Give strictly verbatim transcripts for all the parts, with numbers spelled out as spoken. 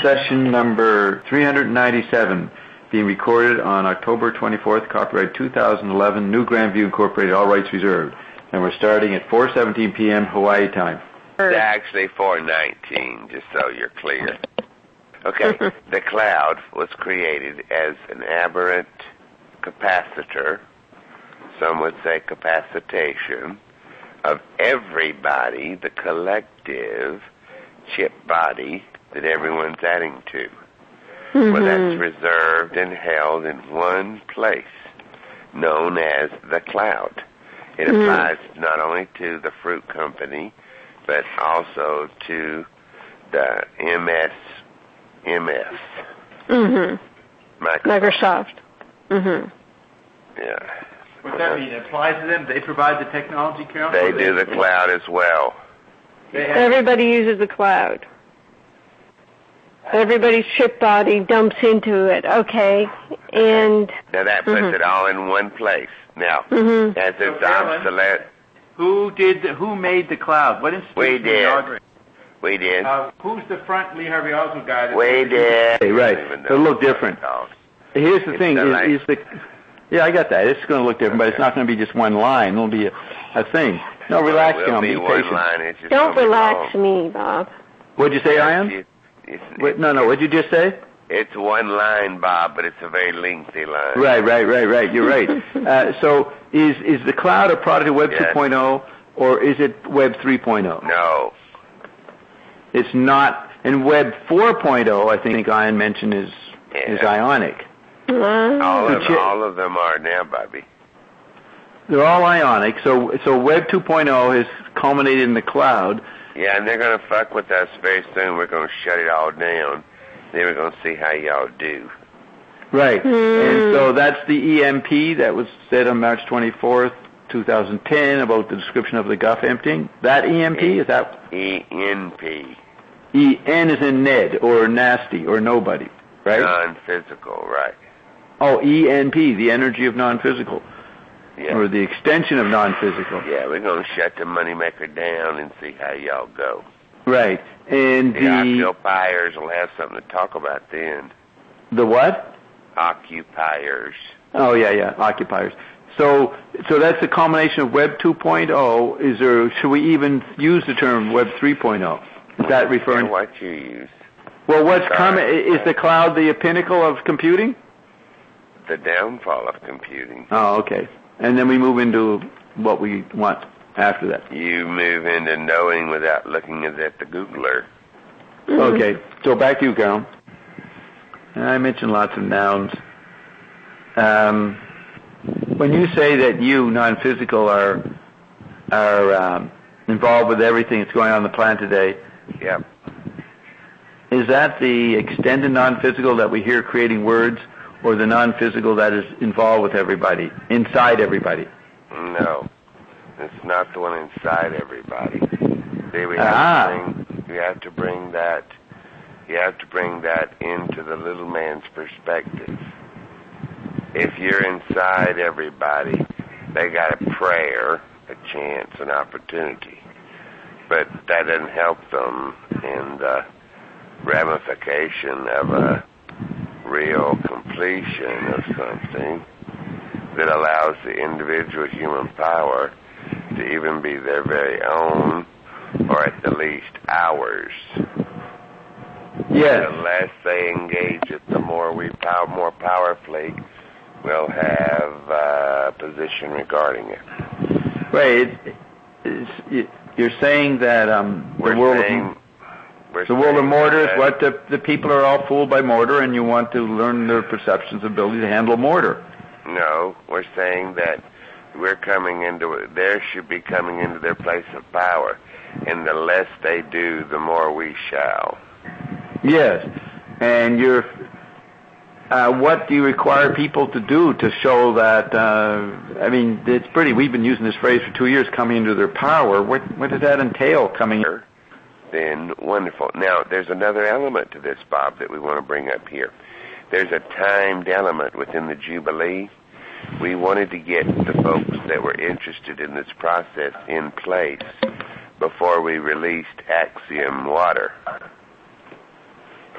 session number three hundred ninety-seven, being recorded on October twenty-fourth, copyright two thousand eleven, New Grandview Incorporated, all rights reserved. And we're starting at four seventeen p.m. Hawaii time. It's actually four nineteen, just so you're clear. Okay, the cloud was created as an aberrant capacitor, some would say capacitation, of everybody, the collective chip body that everyone's adding to. Mm-hmm. Well, that's reserved and held in one place, known as the cloud. It mm-hmm. applies not only to the fruit company, but also to the M S M S. Mm-hmm. Microsoft. Microsoft. Mm-hmm. Yeah. What's that mean? It applies to them? They provide the technology, Carol? They do the cloud as well. Everybody uses the cloud. Everybody's chip body dumps into it. Okay. And now that puts mm-hmm. it all in one place. Now, mm-hmm. as it's obsolete. Who did? The, who made the cloud? What institution? We did. We did. Uh, who's the front Lee Harvey Oswald guy? That we did. Hey, right. It'll look different. Here's the it's thing: the is, like, is the yeah, I got that. It's going to look different, okay. But it's not going to be just one line. It'll be a, a thing. No, relax, well, Carol. Be be one patient. Line, it's just Don't relax me, Bob. What'd you say, Ian? Wait, no, no. What'd you just say? It's one line, Bob, but it's a very lengthy line. Right, right, right, right. You're right. uh, so is is the cloud a product of Web yes. two point oh, or is it Web three point oh? No. It's not. And Web four point oh, I think Ian mentioned, is yeah. is ionic. Mm-hmm. All of them, all of them are now, Bobby. They're all ionic. So so Web two point oh has culminated in the cloud. Yeah, and they're going to fuck with us very soon. We're going to shut it all down. Then we're going to see how y'all do. Right. Mm. And so that's the E M P that was said on March twenty-fourth, two thousand ten, about the description of the Guff emptying. That E M P? E- is that? E N P. E N is in Ned, or nasty, or nobody, right? Non-physical, right. Oh, E N P, the energy of non-physical. Yeah. Or the extension of non-physical. Yeah, we're going to shut the moneymaker down and see how y'all go. Right. And the... The occupiers will have something to talk about then. The what? Occupiers. Oh, yeah, yeah, occupiers. So so that's the combination of Web two point oh. Is there, should we even use the term Web three point oh? Is that referring to... what you use. Well, what's coming? Is the cloud the pinnacle of computing? The downfall of computing. Oh, okay. And then we move into what we want after that. You move into knowing without looking at the Googler. Okay, so back to you, Carol. I mentioned lots of nouns. Um, when you say that you, non-physical, are are um, involved with everything that's going on on the planet today, yep. Is that the extended non-physical that we hear creating words, or the non-physical that is involved with everybody, inside everybody? No, it's not the one inside everybody. See, we have ah. to bring, you have to bring that, you have to bring that into the little man's perspective. If you're inside everybody, they got a prayer, a chance, an opportunity, but that doesn't help them in the ramification of a real completion of something that allows the individual human power to even be their very own, or at the least ours. Yes. The less they engage it, the more we power, more powerfully we'll have a position regarding it. Right. It, it's, you're saying that um, the We're world saying, of the world of mortar is what the, the people are all fooled by mortar, and you want to learn their perceptions, ability to handle mortar. No, we're saying that we're coming into, they should be coming into their place of power, and the less they do, the more we shall. Yes, and you're, uh, what do you require people to do to show that, uh, I mean, it's pretty, we've been using this phrase for two years, coming into their power. What, what does that entail, coming in? Then wonderful. Now, there's another element to this, Bob, that we want to bring up here. There's a timed element within the Jubilee. We wanted to get the folks that were interested in this process in place before we released Axiom Water.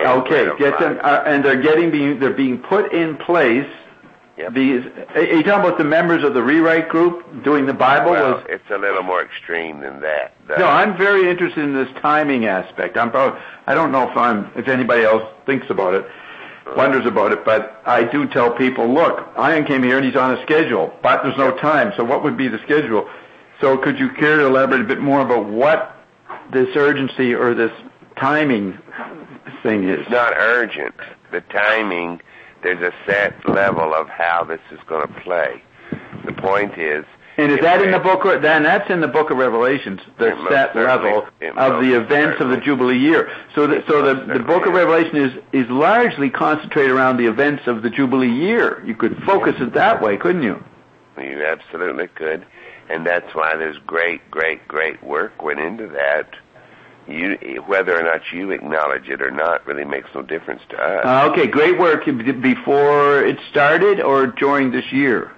And Okay, let 'em get them, run. uh, and they're getting being they're being put in place. Yep. These, are you talking about the members of the rewrite group doing the Bible? Well, was, it's a little more extreme than that. The, no, I'm very interested in this timing aspect. I'm probably, I don't know if I'm if anybody else thinks about it, wonders about it, but I do tell people, look, Ian came here and he's on a schedule, but there's no time. So what would be the schedule? So could you care to elaborate a bit more about what this urgency or this timing thing is? It's not urgent. The timing, there's a set level of how this is going to play. The point is... And is if that in the it- book, of, then that's in the book of Revelations, the It most set certainly- level it of most the events of the certainly- Jubilee year. So, the, it so the, most the book of certainly is. Revelation is, is largely concentrated around the events of the Jubilee year. You could focus it that way, couldn't you? You absolutely could. And that's why there's great, great, great work went into that. You, whether or not you acknowledge it or not really makes no difference to us. Uh, okay, great work before it started or during this year?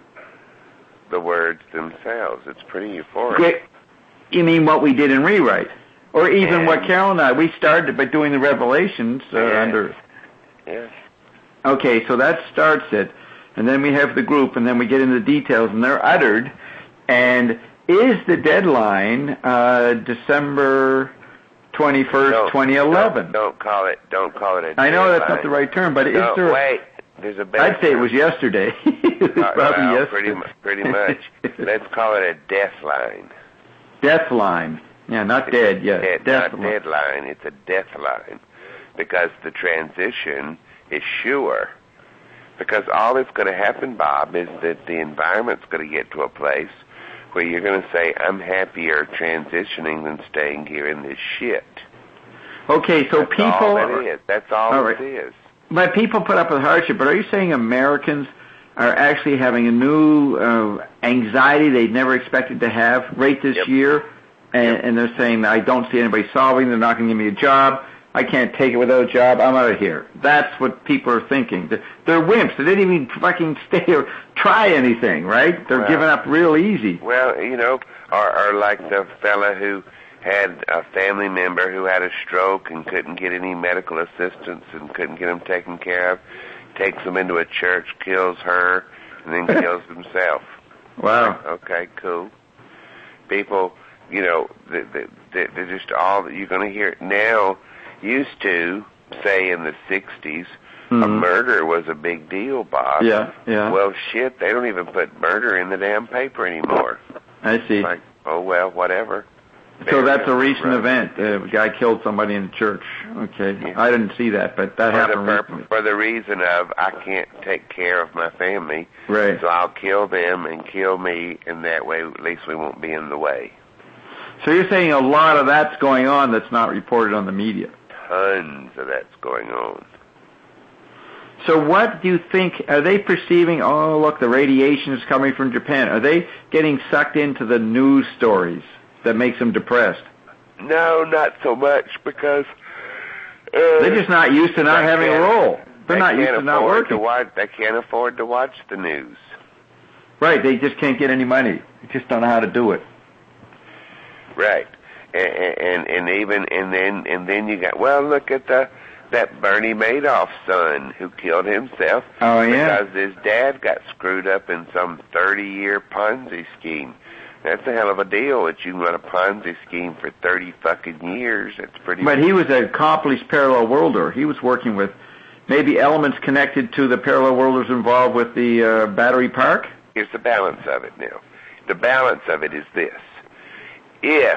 The words themselves, it's pretty euphoric. Great. You mean what we did in Rewrite? Or even And- what Carol and I, we started by doing the Revelations uh, Yes. under... Yes. Okay, so that starts it, and then we have the group, and then we get into the details, and they're uttered, and is the deadline uh, December twenty-first, Don't- twenty eleven? Don't, don't call it. Don't call it a. I know that's not deadline. the right term, but is No, there... wait. There's a better I'd say it term. was yesterday. It was Uh, probably well, yesterday. pretty, mu- pretty much. Let's call it a death line. Death line. Yeah, not dead, yeah. Dead, death not line. deadline. It's a death line because the transition is sure. Because all that's going to happen, Bob, is that the environment's going to get to a place where you're going to say, I'm happier transitioning than staying here in this shit. Okay, so That's people... all it is. That's all, All right. it is. But people put up with hardship, but are you saying Americans are actually having a new uh, anxiety they'd never expected to have right this Yep. year? And, Yep. and they're saying, I don't see anybody solving, they're not going to give me a job, I can't take it without a job, I'm out of here. That's what people are thinking. They're, they're wimps. They didn't even fucking stay or try anything, right? They're Well- giving up real easy. Well, you know, or, or like the fella who had a family member who had a stroke and couldn't get any medical assistance and couldn't get him taken care of, takes him into a church, kills her, and then kills himself. Wow. Okay, cool. People, you know, they, they, they're just all that you're going to hear now. Used to, say in the sixties, a Mhm. murder was a big deal, Bob. Yeah, yeah. Well, shit, they don't even put murder in the damn paper anymore. I see. Like, oh, well, whatever. So that's a recent Right. event. Uh, a guy killed somebody in church. Okay. Yeah. I didn't see that, but that For the, happened purpose, recently. for the reason of, I can't take care of my family, Right. so I'll kill them and kill me, and that way at least we won't be in the way. So you're saying a lot of that's going on that's not reported on the media. Tons of that's going on. So what do you think, are they perceiving, oh, look, the radiation is coming from Japan. Are they getting sucked into the news stories that makes them depressed? No, not so much, because... Uh, They're just not used to not they having a can't- role. They're they not used can't to not afford to working. watch. They can't afford to watch the news. Right, they just can't get any money. They just don't know how to do it. Right, and, and and even and then and then you got, well, look at the that Bernie Madoff son who killed himself Oh, yeah? because his dad got screwed up in some thirty-year Ponzi scheme. That's a hell of a deal that you can run a Ponzi scheme for thirty fucking years. That's pretty. But he was an accomplished parallel worlder. He was working with maybe elements connected to the parallel worlders involved with the uh, Battery Park. Here's the balance of it now. The balance of it is this: if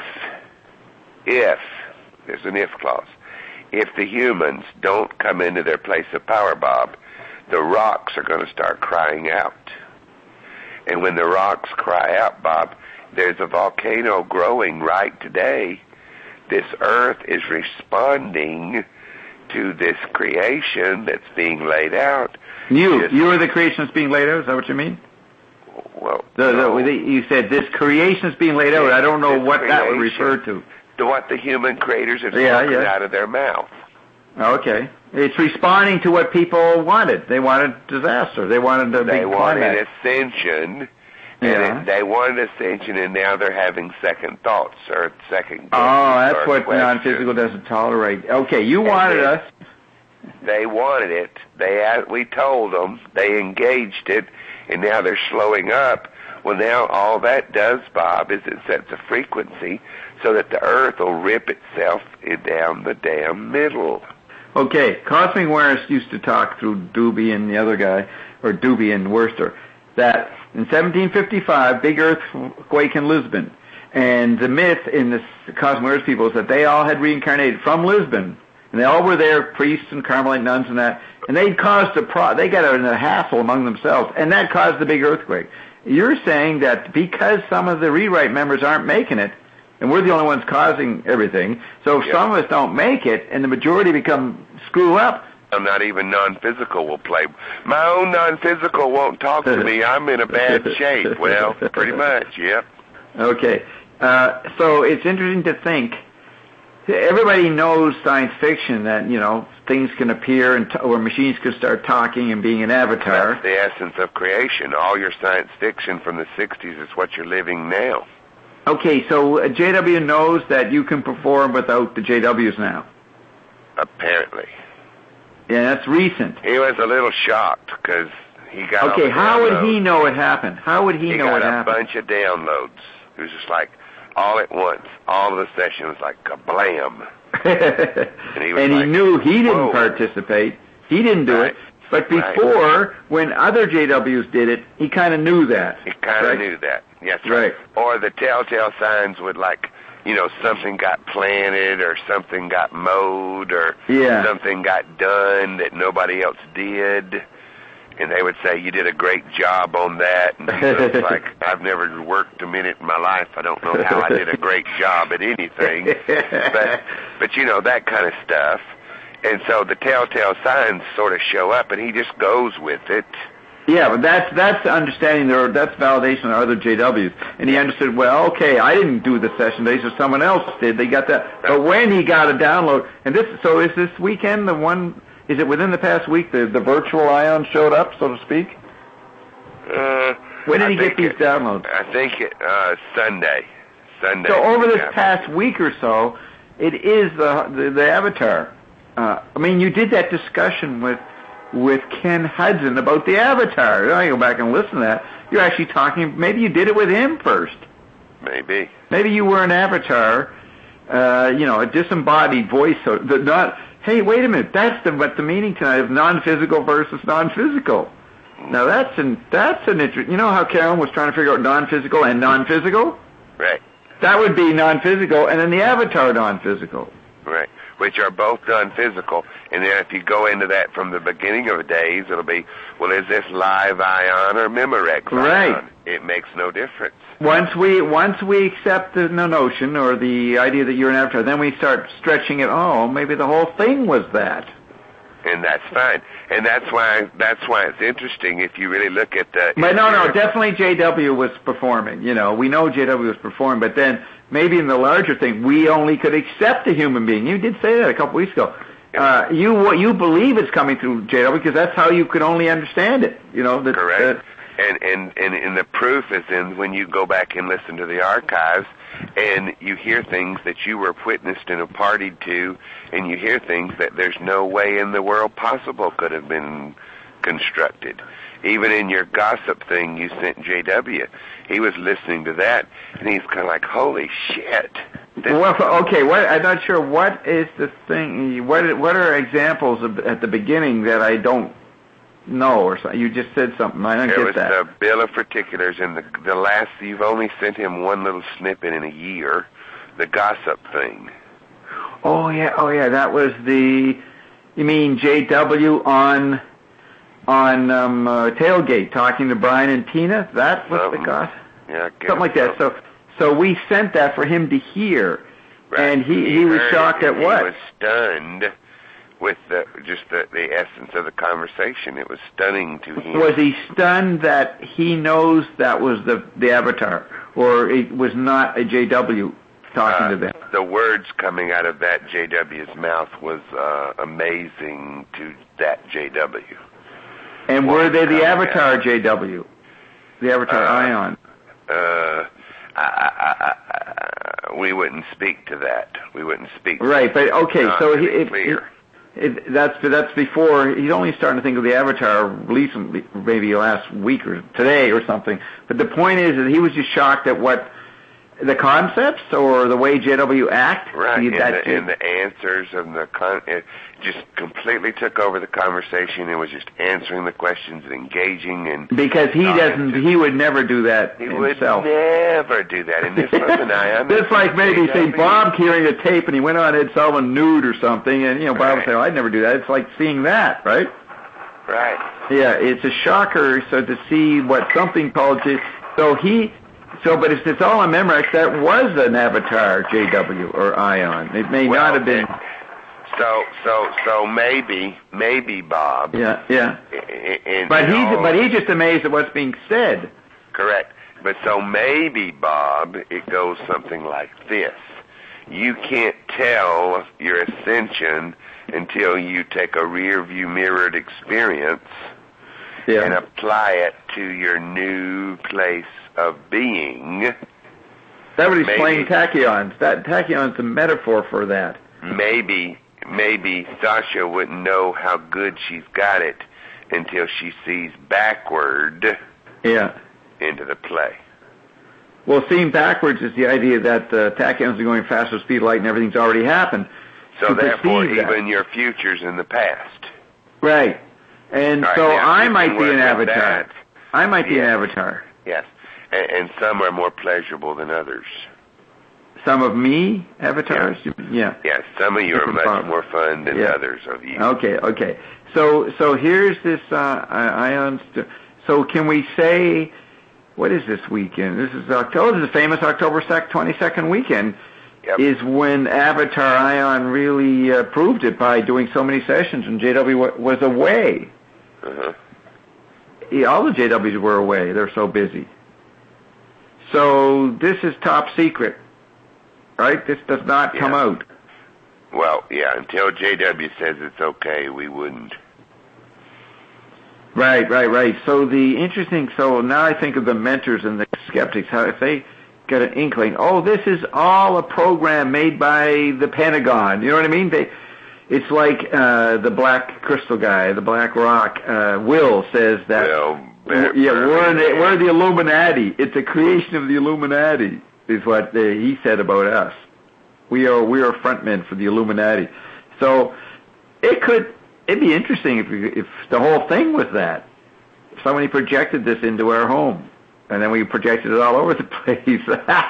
if there's an if clause. If the humans don't come into their place of power, Bob, the rocks are going to start crying out. And when the rocks cry out, Bob, there's a volcano growing right today. This earth is responding to this creation that's being laid out. You, Yes. you are the creation that's being laid out. Is that what you mean? Well, The, no. the, the, you said this creation is being laid out. I don't know This what that would creation. refer to. to what the human creators have Yeah, spoken yeah. out of their mouth. Okay. It's responding to what people wanted. They wanted disaster. They wanted a They big wanted climax. ascension, and Yeah. it, they wanted ascension, and now they're having second thoughts or second. Oh, that's or what questions. non-physical doesn't tolerate. Okay, you And wanted then- us, They wanted it. They had, we told them. They engaged it, and now they're slowing up. Well, now all that does, Bob, is it sets a frequency so that the Earth will rip itself down the damn middle. Okay, Cosmic Awareness used to talk through Doobie and the other guy, or Doobie and Worcester, that in seventeen fifty-five, big earthquake in Lisbon, and the myth in the Cosmic Awareness people is that they all had reincarnated from Lisbon, and they all were there, priests and Carmelite nuns and that, and they caused a pro- they got in a hassle among themselves, and that caused the big earthquake. You're saying that because some of the rewrite members aren't making it, and we're the only ones causing everything, so if Yep. some of us don't make it, and the majority become screw up, I'm not even non-physical will play. My own non-physical won't talk to me. I'm in a bad shape. Well, pretty much, yep. Okay. Uh, so it's interesting to think. Everybody knows science fiction that, you know, things can appear and t- or machines can start talking and being an avatar. That's the essence of creation. All your science fiction from the sixties is what you're living now. Okay, so uh, J W knows that you can perform without the J Ws now. Apparently. Yeah, that's recent. He was a little shocked because he got Okay, all the how would downloads. he know it happened? How would he, He know got it a happened? bunch of downloads. It was just like all at once. All of the session was like kablam. and he he, was like, knew he didn't whoa. participate. He didn't do Right. it. But Right. before, when other J Ws did it, he kind of knew that. He kind of right? knew that. Yes, Right. Or the telltale signs would like, you know, something got planted or something got mowed or Yeah. something got done that nobody else did. And they would say, you did a great job on that. And he was like, I've never worked a minute in my life. I don't know how I did a great job at anything. But, but you know, that kind of stuff. And so the telltale signs sort of show up, and he just goes with it. Yeah, but that's that's understanding there. That's validation of other J Ws, and he understood. Well, okay, I didn't do the session days, so someone else did. They got that. But when he got a download, and this, so is this weekend the one? Is it within the past week the the virtual Ion showed up, so to speak? Uh, When did I he get think these it- downloads? I think it, uh, Sunday. Sunday. So over this Yeah. past week or so, it is the the, the Avatar. Uh, I mean, you did that discussion with with Ken Hudson about the Avatar. I go back and listen to that. You're actually talking. Maybe you did it with him first. Maybe. Maybe you were an avatar. Uh, you know, a disembodied voice. So the not. Hey, wait a minute. That's the what the meaning tonight of non-physical versus non-physical. Now that's an that's an interest. You know how Carolyn was trying to figure out non-physical and non-physical? Right. That would be non-physical, and then the avatar non-physical. Right. Which are both non-physical. And then if you go into that from the beginning of the days, it'll be, well, is this live ion or Memorex Right. ion? It makes no difference. Once we once we accept the no notion or the idea that you're an avatar, then we start stretching it. Oh, maybe the whole thing was that. And that's fine. And that's why that's why it's interesting if you really look at the... But no, no, if you're- definitely J W was performing. You know, we know J W was performing, but then maybe in the larger thing, we only could accept a human being. You did say that a couple weeks ago. Uh, you what you believe it's coming through J W because that's how you could only understand it. You know, that, Correct. Uh, and, and, and, and the proof is in when you go back and listen to the archives and you hear things that you were witnessed and a party to, and you hear things that there's no way in the world possible could have been constructed. Even in your gossip thing you sent J W, he was listening to that, and he's kind of like, holy shit. This well, okay. What I'm not sure. What is the thing? What what are examples of, at the beginning that I don't know? Or something? You just said something. I don't There get was that. the bill of particulars, and the the last you've only sent him one little snippet in a year, the gossip thing. Oh yeah, oh yeah. That was the. You mean J W on on um, uh, Tailgate talking to Brian and Tina? That was Something. the gossip. Yeah, I guess Something like that. So so we sent that for him to hear, Right. and he he was heard shocked it, at and what? He was stunned with the just the, the essence of the conversation. It was stunning to him. Was he stunned that he knows that was the the avatar, or it was not a J W talking Uh, to them? the words coming out of that J W's mouth was uh, amazing to that J W. And what were was they the coming avatar out. J W? The avatar Uh, ion? Uh, I, I, I, I, we wouldn't speak to that. We wouldn't speak. Right, but okay, Not so to he, be if, clear. it, that's that's before he's only starting to think of the Avatar recently, maybe last week or today or something. But the point is that he was just shocked at what the concepts or the way J W act. Right, He, and, that, the, and the answers and the con- it just completely took over the conversation. It was just answering the questions and engaging and because he doesn't, just, he would never do that he himself. would never do that. And this wasn't I. I mean, That's like maybe J say W. Bob hearing a tape and he went on Ed Sullivan nude or something, and you know Bob Right. would say, oh, "I'd never do that." It's like seeing that, right? Right. Yeah, it's a shocker. So to see what something called J- so he. So, but if it's all on Memorex, that was an Avatar, J W or Ion. It may Well, not have been. So, so, so maybe, maybe Bob. Yeah, yeah. And, But and he's all- but he's just amazed at what's being said. Correct. But so maybe, Bob, it goes something like this. You can't tell your ascension until you take a rear view mirrored experience Yeah. and apply it to your new place of being. That would explain maybe. tachyons. That tachyon's a metaphor for that. Maybe, maybe Sasha wouldn't know how good she's got it until she sees backward Yeah. into the play. Well, seeing backwards is the idea that uh, tachyons are going faster than speed of light and everything's already happened. So To therefore, perceive that. even your future's in the past. Right. And All right, so now, I you might can be an work with avatar. that. I might be an Yeah. avatar. Yes. And, and some are more pleasurable than others. Some of me avatars? Yeah. Yes, some of you are Different much problem. more fun than Yeah. others of you. Okay, okay. So so here's this uh, ions. So can we say, what is this weekend? This is October. This is the famous October twenty-second weekend. Yep. Is when Avatar Ion really uh, proved it by doing so many sessions, and J W wa- was away. Uh-huh. Yeah, all the J Ws were away. They're so busy. So this is top secret, right? This does not come Yeah. out. Well, yeah, until J W says it's okay, we wouldn't. Right, right, right. So the interesting, so now I think of the mentors and the skeptics, how if they get an inkling, oh, this is all a program made by the Pentagon. You know what I mean? They, it's like uh, the Black Crystal guy, the Black Rock. Uh, Will says that. Well, w- yeah, we're the, we're the Illuminati. It's a creation of the Illuminati, is what uh, he said about us. We are we are frontmen for the Illuminati. So it could it'd be interesting if we, if the whole thing was that. If somebody projected this into our home, and then we projected it all over the place.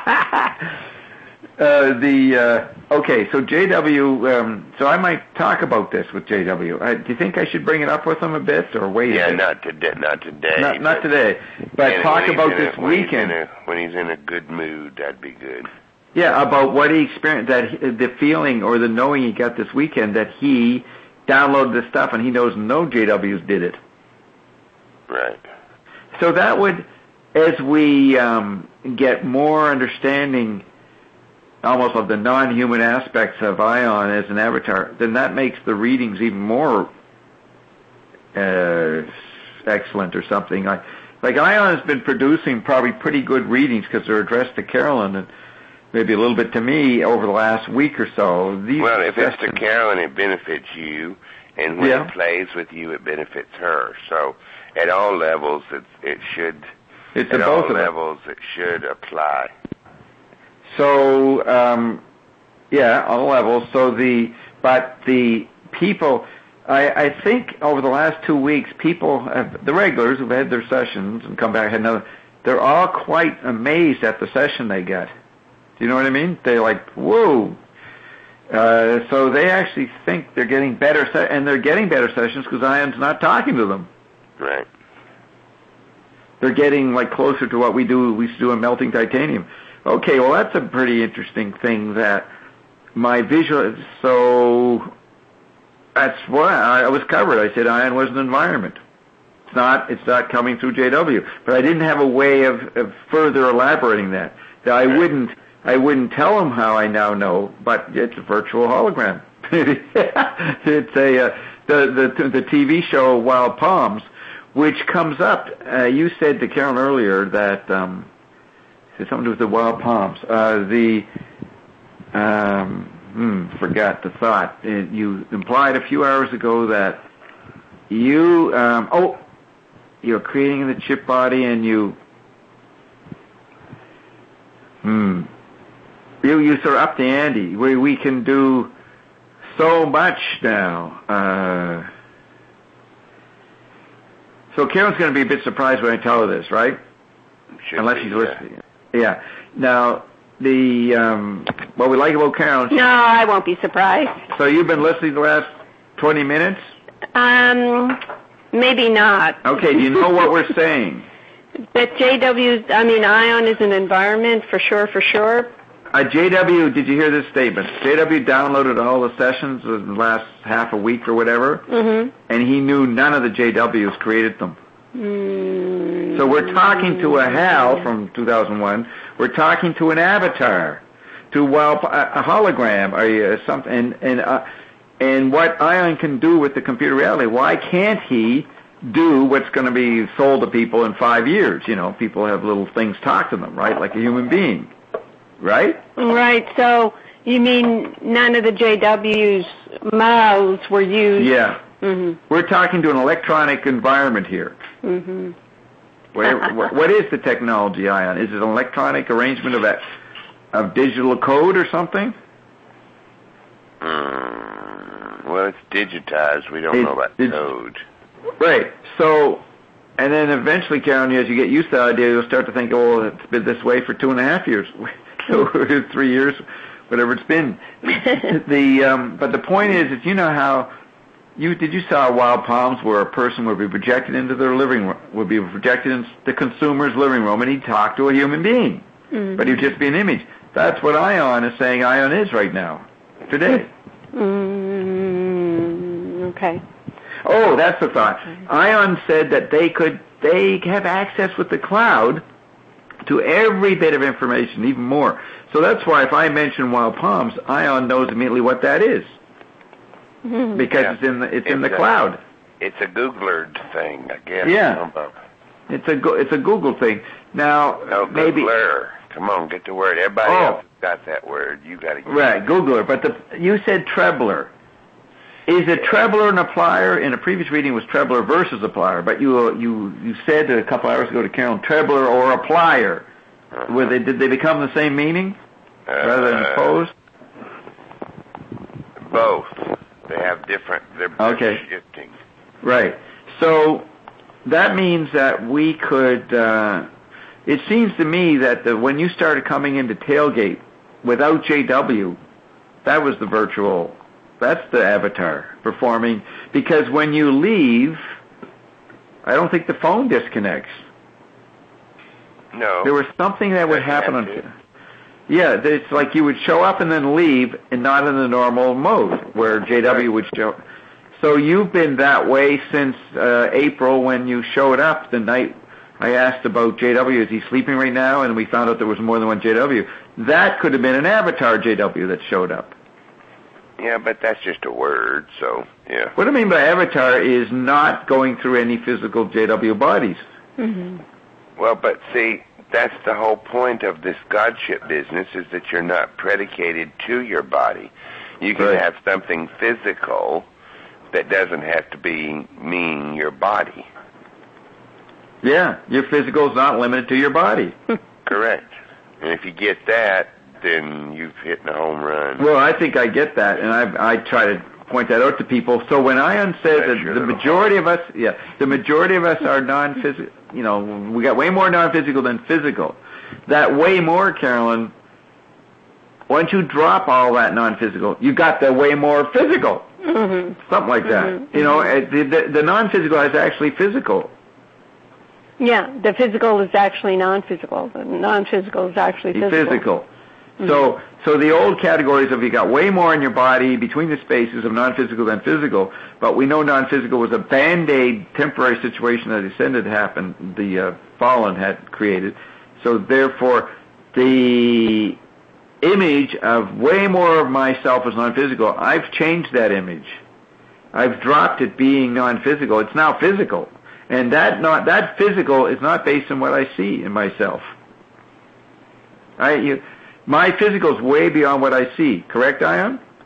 uh, the uh, okay, so J W. Um, so I might talk about this with J W. Uh, do you think I should bring it up with him a bit, or wait? Yeah, a bit? not today. Not today. Not, not today, but And talk when he's about in a- this when he's weekend. in a- when he's in a good mood, that'd be good. Yeah, about what he experienced, that he- the feeling or the knowing he got this weekend that he downloaded the stuff and he knows no J Ws did it. Right. So that would, as we um, get more understanding almost of the non-human aspects of Ion as an avatar, then that makes the readings even more uh, excellent or something. Like, like Ion has been producing probably pretty good readings because they're addressed to Carolyn and maybe a little bit to me over the last week or so. These Well, if it's to sessions- Carolyn, it benefits you, and when Yeah. it plays with you, it benefits her. So, at all levels, it it should. it's at to all both of them. levels, it should apply. So, um, yeah, on levels. So the, but the people, I, I think over the last two weeks, people have, the regulars who've had their sessions and come back, had another, they're all quite amazed at the session they get. Do you know what I mean? They're like, whoa. Uh, so they actually think they're getting better, se- and they're getting better sessions because Ion's not talking to them. Right. They're getting like closer to what we do, we used to do in Melting Titanium. Okay, well that's a pretty interesting thing that my visual, so that's what I was covered. I said Ion was an environment. It's not, it's not coming through J W, but I didn't have a way of, of further elaborating that. That I wouldn't, I wouldn't tell them how I now know, but it's a virtual hologram. It's a, uh, the, the, the T V show Wild Palms, which comes up, uh, you said to Carolyn earlier that, um, it's something to do with the Wild Palms. Uh, the, um, hmm, forgot the thought. Uh, you implied a few hours ago that you, um, oh, you're creating the chip body and you, hmm, you, you sort of up the ante, where we can do so much now. Uh, so Karen's going to be a bit surprised when I tell her this, right? Should Unless be, she's yeah. listening. Yeah. Now, the, um, what we like about Karen, No, I won't be surprised. so you've been listening the last twenty minutes? Um, maybe not. Okay, do you know what we're saying? But J W's, I mean, ion is an environment for sure, for sure. Uh, J W, did you hear this statement? J W downloaded all the sessions in the last half a week or whatever, Mm-hmm. and he knew none of the J Ws created them. Mm-hmm. So we're talking to a Hal from two thousand one. We're talking to an avatar, to well, a hologram, or uh, something, and and uh, and what Ion can do with the computer reality. Why can't he do what's going to be sold to people in five years? You know, people have little things talk to them, right, like a human being, right? Right. So you mean none of the J W's mouths were used? Yeah. Mm-hmm. We're talking to an electronic environment here. Mm-hmm. Where, what, what is the technology, Ion? Is it an electronic arrangement of that, of digital code or something? Mm, well, it's digitized. We don't It- know about it's- code. Right. So, and then eventually, Karen, as you get used to the idea, you'll start to think, oh, it's been this way for two and a half years, three years, whatever it's been. the um, but the point is, is you know how you did you saw Wild Palms where a person would be projected into their living room, would be projected in the consumer's living room, and he'd talk to a human being, Mm-hmm. but he'd just be an image. That's what Ion is saying. Ion is right now, today. Mm-hmm. Okay. Oh, that's the thought. Ion said that they could, they have access with the cloud to every bit of information, even more. So that's why if I mention Wild Palms, Ion knows immediately what that is, Mm-hmm. because Yeah. it's in the it's, It's in the a- cloud. It's a Googlered thing, I guess. Yeah. Humbug. It's a go- it's a Google thing. Now No, maybe Googler. Come on, get the word. Everybody Oh. else got that word. You got to get right Googler, but the you said Trebler. Is a Trebler and a plier? In a previous reading, it was Trebler versus a plier, but you you you said a couple hours ago to Carolyn, Trebler or a plier. Uh-huh. Were they did they become the same meaning rather than Uh, opposed? Both. They have different. They're, they're Okay. shifting. Right. So that means that we could. Uh, it seems to me that the, when you started coming into Tailgate without J W, that was the virtual. That's the avatar performing. Because when you leave, I don't think the phone disconnects. No. There was something that would Doesn't happen have on. to. Yeah, it's like you would show up and then leave, and not in the normal mode where J W would show. So you've been that way since uh, April when you showed up the night I asked about J W. Is he sleeping right now? And we found out there was more than one J W. That could have been an avatar J W that showed up. Yeah, but that's just a word, so, yeah. What I mean by avatar is not going through any physical J W bodies. Mm-hmm. Well, but see, that's the whole point of this godship business, is that you're not predicated to your body. You can Right. have something physical that doesn't have to be mean your body. Yeah, your physical is not limited to your body. Correct. And if you get that, then you've hit a home run. Well, I think I get that, and I I try to point that out to people. So when Ion says That's that your the little majority of us, yeah, the majority of us are non-physical, you know, we got way more non-physical than physical. That way more, Carolyn, once you drop all that non-physical, you got the way more physical. Mm-hmm. Something like that. Mhm, You know, uh, the, the, the non-physical is actually physical. Yeah, the physical is actually non-physical. The non-physical is actually physical. Physical. So, so the old categories of you got way more in your body between the spaces of non-physical than physical, but we know non-physical was a band-aid temporary situation that ascended happened, the uh, fallen had created. So therefore, the image of way more of myself as non-physical, I've changed that image. I've dropped it being non-physical. It's now physical. And that not, that physical is not based on what I see in myself. I, you, My physical is way beyond what I see. Correct, Ion?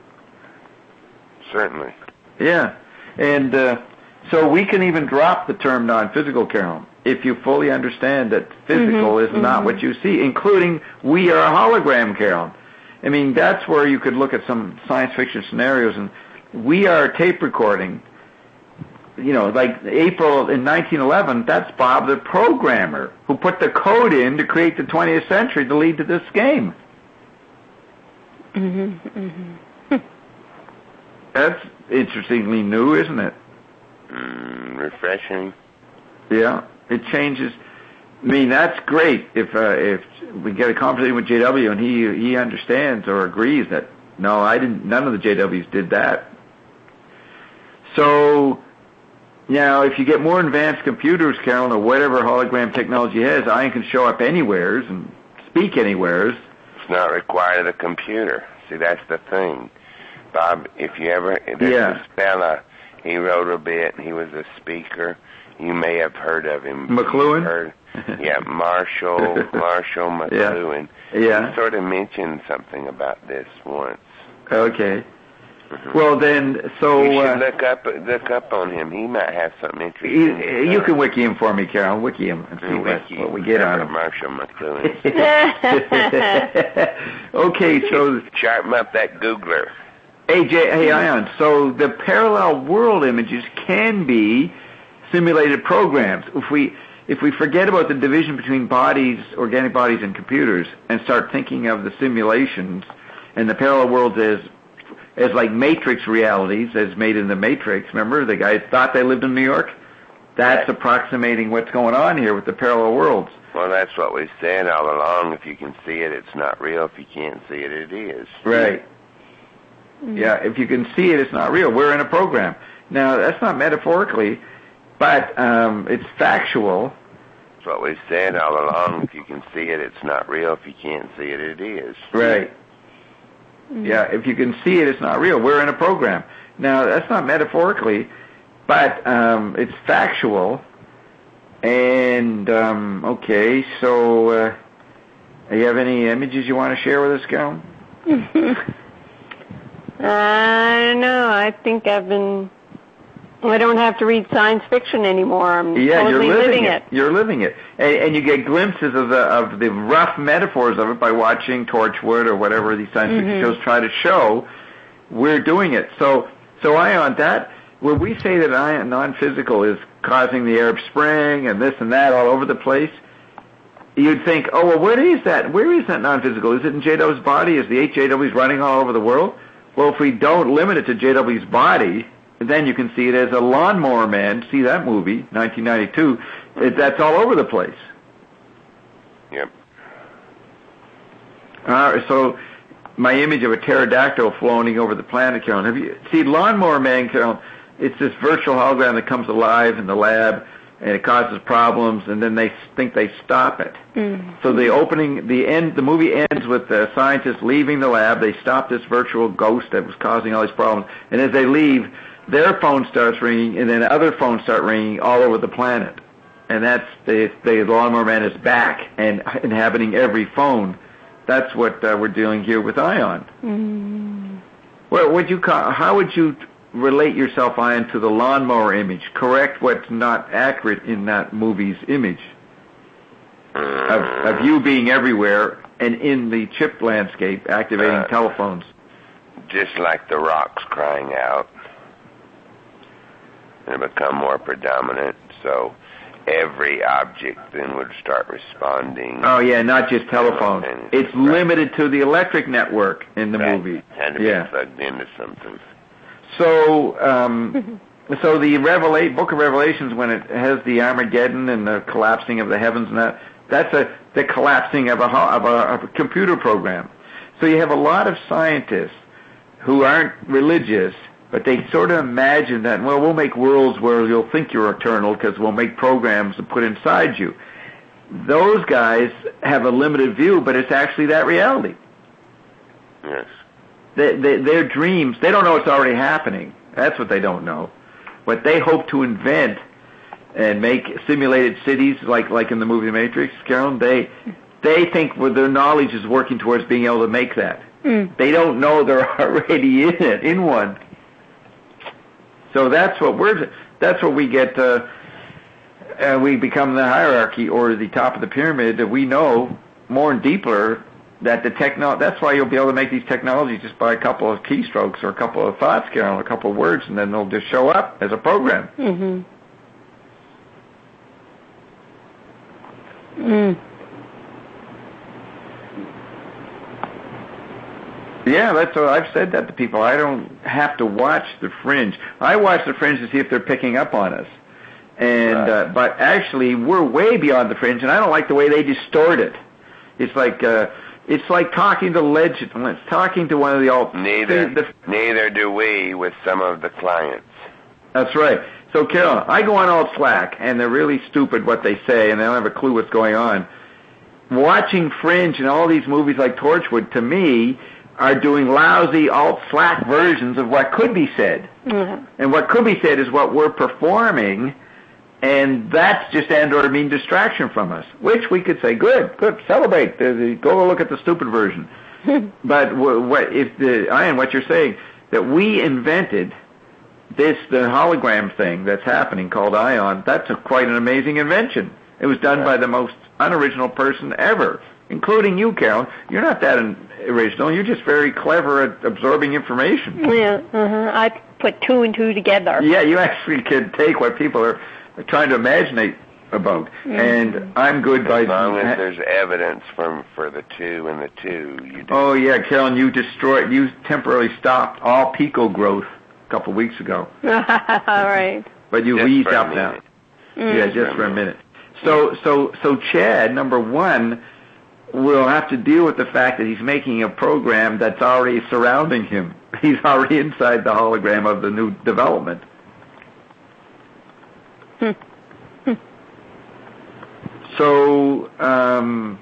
certainly. Yeah, and uh, so we can even drop the term non-physical, Carolyn, if you fully understand that physical Mm-hmm, is not mm-hmm. what you see, including we are a hologram, Carolyn. I mean, that's where you could look at some science fiction scenarios, and we are a tape recording. You know, like April in nineteen eleven, that's Bob the programmer who put the code in to create the twentieth century to lead to this game. Mm-hmm, mm-hmm. That's interestingly new, isn't it? Mm, refreshing. Yeah, it changes. I mean, that's great if uh, if we get a conversation with J W and he he understands or agrees that no, I didn't. None of the J Ws did that. So now, if you get more advanced computers, Carolyn, or whatever hologram technology has, Ion can show up anywheres and speak anywheres. It's not required of the computer. See, that's the thing, Bob. If you ever, there's Yeah. this fella, he wrote a bit. He was a speaker. You may have heard of him. McLuhan? You've heard, yeah, Marshall, Marshall McLuhan. Yeah. Yeah. He sort of mentioned something about this once. Okay. Mm-hmm. Well, then, so You should uh, look up look up on him. He might have something interesting. you, to you say. can wiki him for me, Carol. Wiki him and see Mm, what, Wiki, what we get on Herbert him. Marshall McLuhan. Okay, so Sharpen up that Googler. hey, J, hey, Ion. So the parallel world images can be simulated programs. If we if we forget about the division between bodies, organic bodies, and computers, and start thinking of the simulations and the parallel worlds as as like Matrix realities, as made in the Matrix. Remember, the guys thought they lived in New York. That's Right. approximating what's going on here with the parallel worlds. Well, that's what we've said all along. If you can see it, it's not real. If you can't see it, it is. Right. Yeah, if you can see it, it's not real. We're in a program. Now, that's not metaphorically, but um, it's factual. That's what we've said all along. If you can see it, it's not real. If you can't see it, it is. Right. Yeah, if you can see it, it's not real. We're in a program. Now, that's not metaphorically, but um, it's factual. And, um, okay, so uh, do you have any images you want to share with us, Carol? I don't know. I think I've been. I don't have to read science fiction anymore. I'm Yeah, totally you're living, living it. You're living it, and, and you get glimpses of the of the rough metaphors of it by watching Torchwood or whatever these science fiction Mhm. shows try to show. We're doing it. So, so Ion, that when we say that ion non-physical is causing the Arab Spring and this and that all over the place, you'd think, oh well, where is that? Where is that non-physical? Is it in J W's body? Is the eight J Ws running all over the world? Well, if we don't limit it to J W's body, then you can see it as a Lawnmower Man. See that movie, nineteen ninety-two. It, that's all over the place. Yep. Uh, so my image of a pterodactyl floating over the planet, Carolyn. Have you see Lawnmower Man, Carolyn? It's this virtual hologram that comes alive in the lab, and it causes problems, and then they think they stop it. Mm. So the opening, the end, the movie ends with the scientists leaving the lab. They stop this virtual ghost that was causing all these problems, and as they leave, their phone starts ringing, and then other phones start ringing all over the planet. And that's the the Lawnmower Man is back and inhabiting every phone. That's what uh, we're doing here with Ion. Mm. Well, would you call, how would you relate yourself, Ion, to the lawnmower image? Correct what's not accurate in that movie's image of, of you being everywhere and in the chip landscape activating Uh, telephones. Just like the rocks crying out. And become more predominant, so every object then would start responding. Oh yeah, not just telephones. And- It's right. limited to the electric network in the Right. movie. Had to Yeah. be plugged into something. So, um, so the Revelate Book of Revelations, when it has the Armageddon and the collapsing of the heavens and that, that's a the collapsing of a ho- of a, of a computer program. So you have a lot of scientists who aren't religious, but they sort of imagine that, well, we'll make worlds where you'll think you're eternal because we'll make programs to put inside you. Those guys have a limited view, but it's actually that reality. Yes. They, they, their dreams, they don't know it's already happening. That's what they don't know. But they hope to invent and make simulated cities like, like in the movie The Matrix, Carolyn. They, they think well, their knowledge is working towards being able to make that. Mm. They don't know they're already in it, in one. So that's what we're. That's what we get. Uh, uh, we become the hierarchy or the top of the pyramid. That we know more and deeper that the techno. That's why you'll be able to make these technologies just by a couple of keystrokes or a couple of thoughts, Carol, a couple of words, and then they'll just show up as a program. Mm-hmm. Mm. Yeah, that's what I've said that to people. I don't have to watch The Fringe. I watch The Fringe to see if they're picking up on us. And Right. uh, but actually, we're way beyond The Fringe, and I don't like the way they distort it. It's like uh, it's like talking to legend. It's talking to one of the alt. Neither, the, neither do we with some of the clients. That's right. So, Carol, I go on alt Slack, and they're really stupid what they say, and they don't have a clue what's going on. Watching Fringe and all these movies like Torchwood, to me, are doing lousy alt Slack versions of what could be said. Mm-hmm. And what could be said is what we're performing, and that's just and or mean distraction from us, which we could say, good, good, celebrate, the, the, go look at the stupid version. But w- what if the, Ian, what you're saying, that we invented this, the hologram thing that's happening called Ion, that's a, quite an amazing invention. It was done by the most unoriginal person ever, including you, Carol. You're not that original. You're just very clever at absorbing information. Yeah, uh-huh. I put two and two together. Yeah, you actually can take what people are trying to imagine about, mm-hmm. and I'm good as by... As long as there's evidence from for the two and the two, you do. Oh, yeah, Carolyn, you destroyed, you temporarily stopped all Pico growth a couple of weeks ago. All right. But you just eased up now. Mm. Yeah, just for a minute. So, so, so Chad, number one, will have to deal with the fact that he's making a program that's already surrounding him. He's already inside the hologram of the new development. Hmm. Hmm. So, um,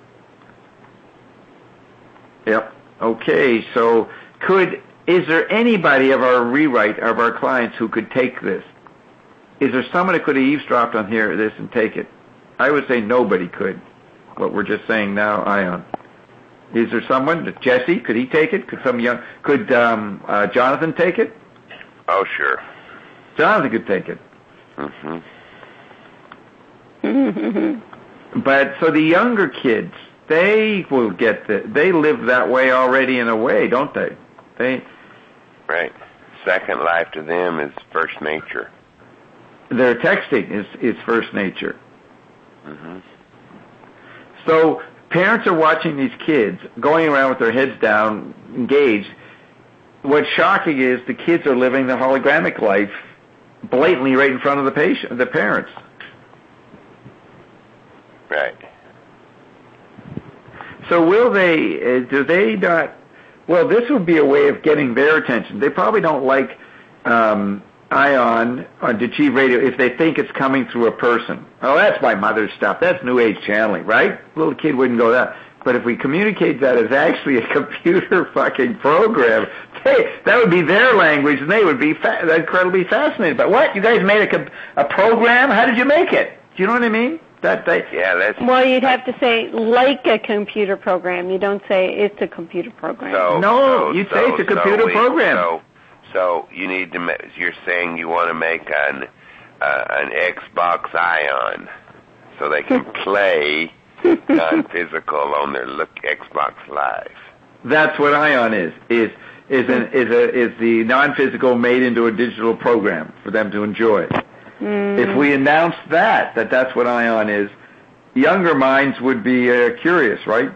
yep. Okay, so could, is there anybody of our rewrite, of our clients who could take this? Is there someone that could have eavesdropped on here this and take it? I would say nobody could. What we're just saying now, Ion. Is there someone? Jesse, could he take it? Could some young? Could um, uh, Jonathan take it? Oh, sure. Jonathan could take it. Mm-hmm. But so the younger kids, they will get the. They live that way already in a way, don't they? They. Right. Second life to them is first nature. Their texting is is first nature. Mm-hmm. So parents are watching these kids going around with their heads down, engaged. What's shocking is the kids are living the hologramic life blatantly right in front of the patient, the parents. Right. So will they? Uh, do they not? Well, this would be a way of getting their attention. They probably don't like um, Ion on Achieve Radio if they think it's coming through a person. Oh, that's my mother's stuff. That's New Age channeling, right? Little kid wouldn't go that. But if we communicate that as actually a computer fucking program, hey, that would be their language, and they would be fa- incredibly fascinated. But what? You guys made a, com- a program? How did you make it? Do you know what I mean? That they. Yeah, that's. Well, you'd have to say like a computer program. You don't say it's a computer program. So, no, so, you'd so, say it's a computer so we, program. So, so you need to. Ma- you're saying you want to make an uh, an Xbox Ion, so they can play non-physical on their look Xbox Live. That's what Ion is. Is is an is a is the non-physical made into a digital program for them to enjoy. Mm. If we announce that that that's what Ion is, younger minds would be uh, curious, right?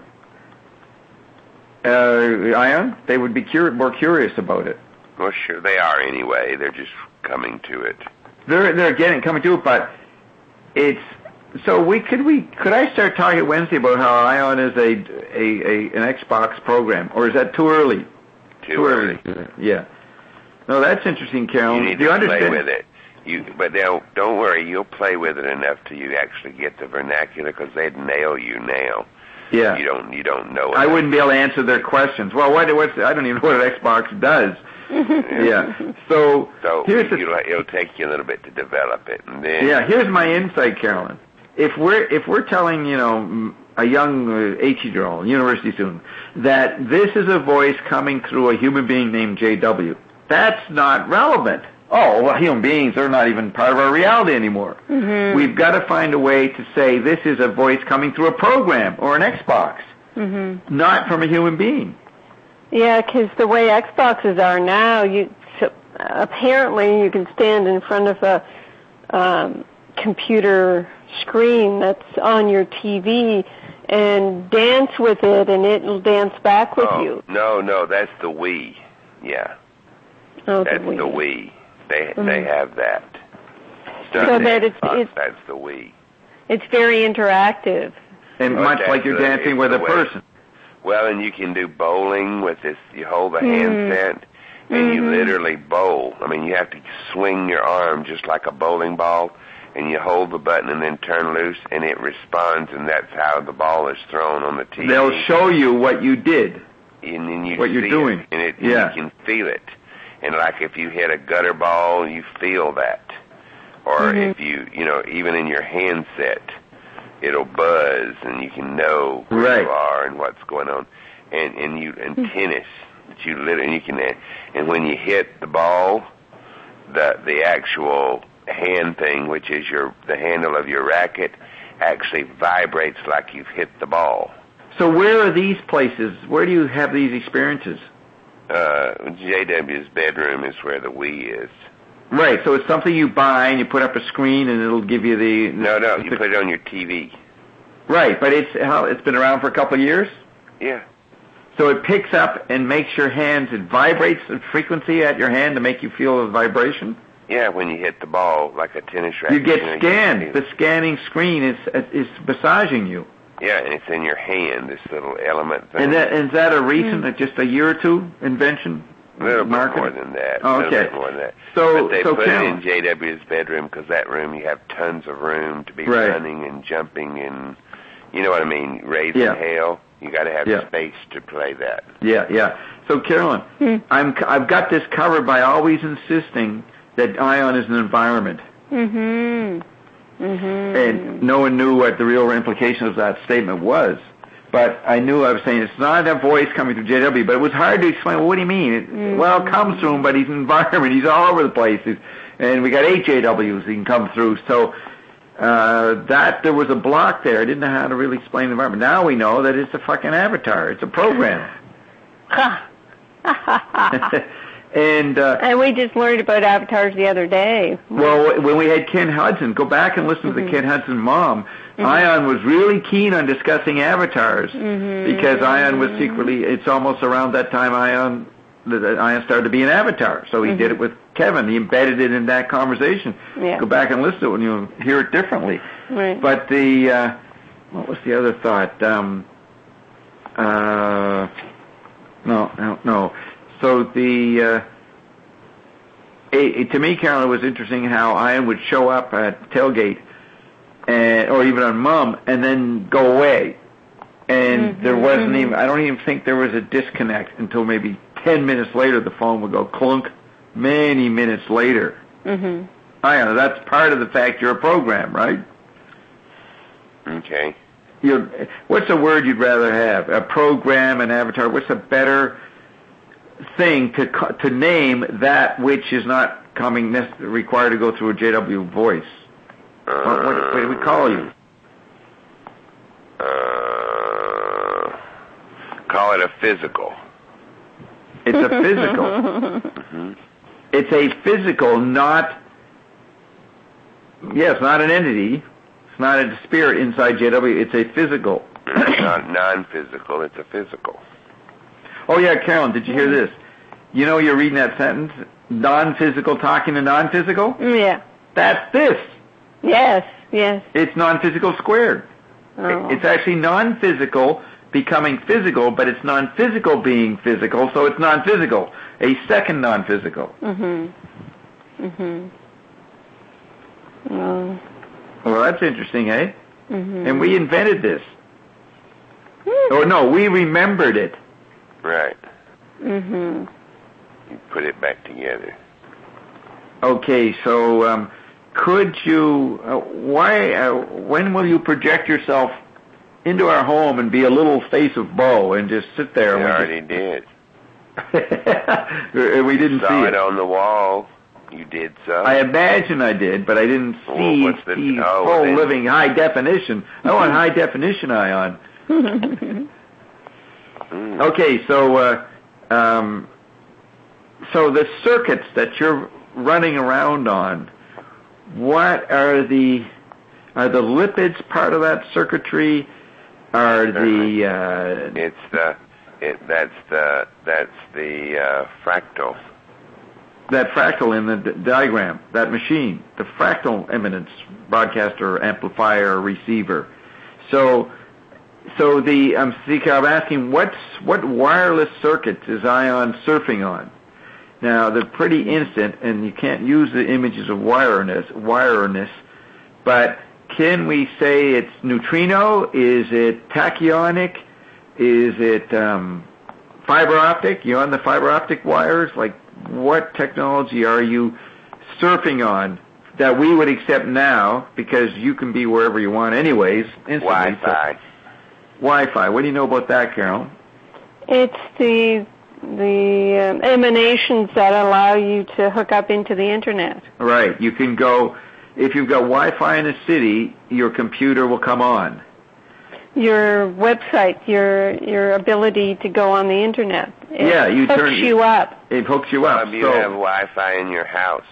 Uh, Ion, they would be cur- more curious about it. Well, sure, they are anyway. They're just coming to it. They're they're getting coming to it, but it's. So we could we could I start talking Wednesday about how Ion is a a, a an Xbox program, or is that too early? Too, too early. early. Yeah. No, that's interesting, Carol. You need Do you to understand? play with it. You, but don't don't worry. You'll play with it enough till you actually get the vernacular, because they'd nail you now. Yeah. You don't you don't know. I wouldn't be able to answer their questions. Well, what what's I don't even know what an Xbox does. Yeah. So, So here's the, you'll, it'll take you a little bit to develop it, and then. yeah. Here's my insight, Carolyn. If we're if we're telling you know a young eighteen-year-old university student that this is a voice coming through a human being named J W, that's not relevant. oh, well, human beings are not even part of our reality anymore. Mm-hmm. We've got to find a way to say this is a voice coming through a program or an Xbox, mm-hmm. not from a human being. Yeah, because the way Xboxes are now, you so apparently you can stand in front of a um, computer screen that's on your T V and dance with it, and it'll dance back with oh, you. No, no, that's the Wii. Yeah, Oh, that's the Wii. the Wii. They Mm-hmm. they have that. So Done that it's, Xbox, it's that's the Wii. it's very interactive. And Well, much that's like you're the- dancing it's with the a way- person. Well, and you can do bowling with this. You hold the Mm-hmm. handset, and you literally bowl. I mean, you have to swing your arm just like a bowling ball, and you hold the button and then turn loose, and it responds, and that's how the ball is thrown on the T V. They'll show you what you did. and then you what you're see doing. it, and, it, Yeah. and you can feel it. And like if you hit a gutter ball, you feel that. Or Mhm. if you, you know, even in your handset, it'll buzz, and you can know where Right. you are and what's going on. And and you and tennis, that you literally you can, and when you hit the ball, the the actual hand thing, which is your the handle of your racket, actually vibrates like you've hit the ball. So where are these places? Where do you have these experiences? Uh, J W's bedroom is where the Wii is. Right, so it's something you buy and you put up a screen and it'll give you the... No, no, you the, put it on your T V. Right, but it's how it's been around for a couple of years? Yeah. So it picks up and makes your hands, it vibrates the frequency at your hand to make you feel the vibration? Yeah, when you hit the ball like a tennis racket. You get know, scanned. You, The scanning screen is is massaging you. yeah, and it's in your hand, this little element thing. And that, is that a recent, uh, just a year or two invention? a little bit Market? more than that. Oh, A little okay. bit more than that. So, but they so put Carol, it in J W's bedroom because that room, you have tons of room to be Right. running and jumping and, you know what I mean, raising Yeah. hell. You got to have Yeah. space to play that. Yeah, yeah. So, Carolyn, Hmm. I'm, I've got this covered by always insisting that ion is an environment. Mm-hmm. Mm-hmm. And no one knew what the real implication of that statement was. But I knew I was saying it's not a voice coming through J W, but it was hard to explain, well, what do you mean? It, Mm-hmm. Well, it comes through him, but he's an environment. He's all over the place. He's, and we got eight J Ws he can come through. So uh, that there was a block there. I didn't know how to really explain the environment. Now we know that it's a fucking avatar. It's a program. and... Uh, And we just learned about avatars the other day. Well, when we had Ken Hudson, go back and listen to the Ken Hudson mom. Mm-hmm. Ion was really keen on discussing avatars Mm-hmm. because Ion was secretly, it's almost around that time Ion, that Ion started to be an avatar. So he did it with Kevin. He embedded it in that conversation. Yeah. Go back and listen to it and you'll hear it differently. Right. But the, uh, what was the other thought? Um, uh, no, no, no. So the, uh, it, it, to me, Carolyn, it was interesting how Ian would show up at tailgate, and or even on Mum, and then go away. And Mm-hmm, there wasn't mm-hmm. even, I don't even think there was a disconnect until maybe ten minutes later the phone would go clunk, many minutes later. Mm-hmm. Ian, that's part of the fact you're a program, right? Okay. You're, what's a word you'd rather have? A program, an avatar? What's a better thing to co- to name that which is not coming nec- required to go through a J W voice? Uh, What, what, what do we call you? Uh, call it a physical. It's a physical. Mm-hmm. It's a physical, not, yes, not an entity. It's not a spirit inside J W. It's a physical. It's not non-physical, it's a physical. Oh, yeah, Carolyn, did you hear this? You know you're reading that sentence? Non-physical talking to non-physical? Yeah. That's this. Yes, yes. It's non-physical squared. Oh. It's actually non-physical becoming physical, but it's non-physical being physical, so it's non-physical. A second non-physical. Mm-hmm. Mm-hmm. Oh. Well, that's interesting, eh? Mm-hmm. And we invented this. Or no, we remembered it. Right. Mm-hmm. You put it back together. Okay, so um, could you? Uh, why? Uh, when will you project yourself into our home and be a little face of Bo and just sit there? I and already did. we, just, we didn't Saw see it it. on the wall. You did so? I imagine I did, but I didn't see, well, the, see oh, full then, living high definition. I want high definition, Ion. mm. Okay, so uh, um, so the circuits that you're running around on, what are the are the lipids part of that circuitry? Are the uh, it's the it, that's the that's the uh, fractal. That fractal in the d- diagram, that machine, the fractal eminence broadcaster, amplifier, receiver. So, so the um, I'm asking, what's what wireless circuits is Ion surfing on? Now they're pretty instant, and you can't use the images of wireness, wireness. But can we say it's neutrino? Is it tachyonic? Is it um, fiber optic? You on the fiber optic wires? Like, what technology are you surfing on that we would accept now, because you can be wherever you want anyways, instantly? Wi-Fi. So, Wi-Fi. What do you know about that, Carol? It's the the um, emanations that allow you to hook up into the internet. Right. You can go, if you've got Wi-Fi in a city, your computer will come on. Your website, your your ability to go on the internet. It yeah, you hooks turn you up. It hooks you up. Um, you so have Wi-Fi in your house.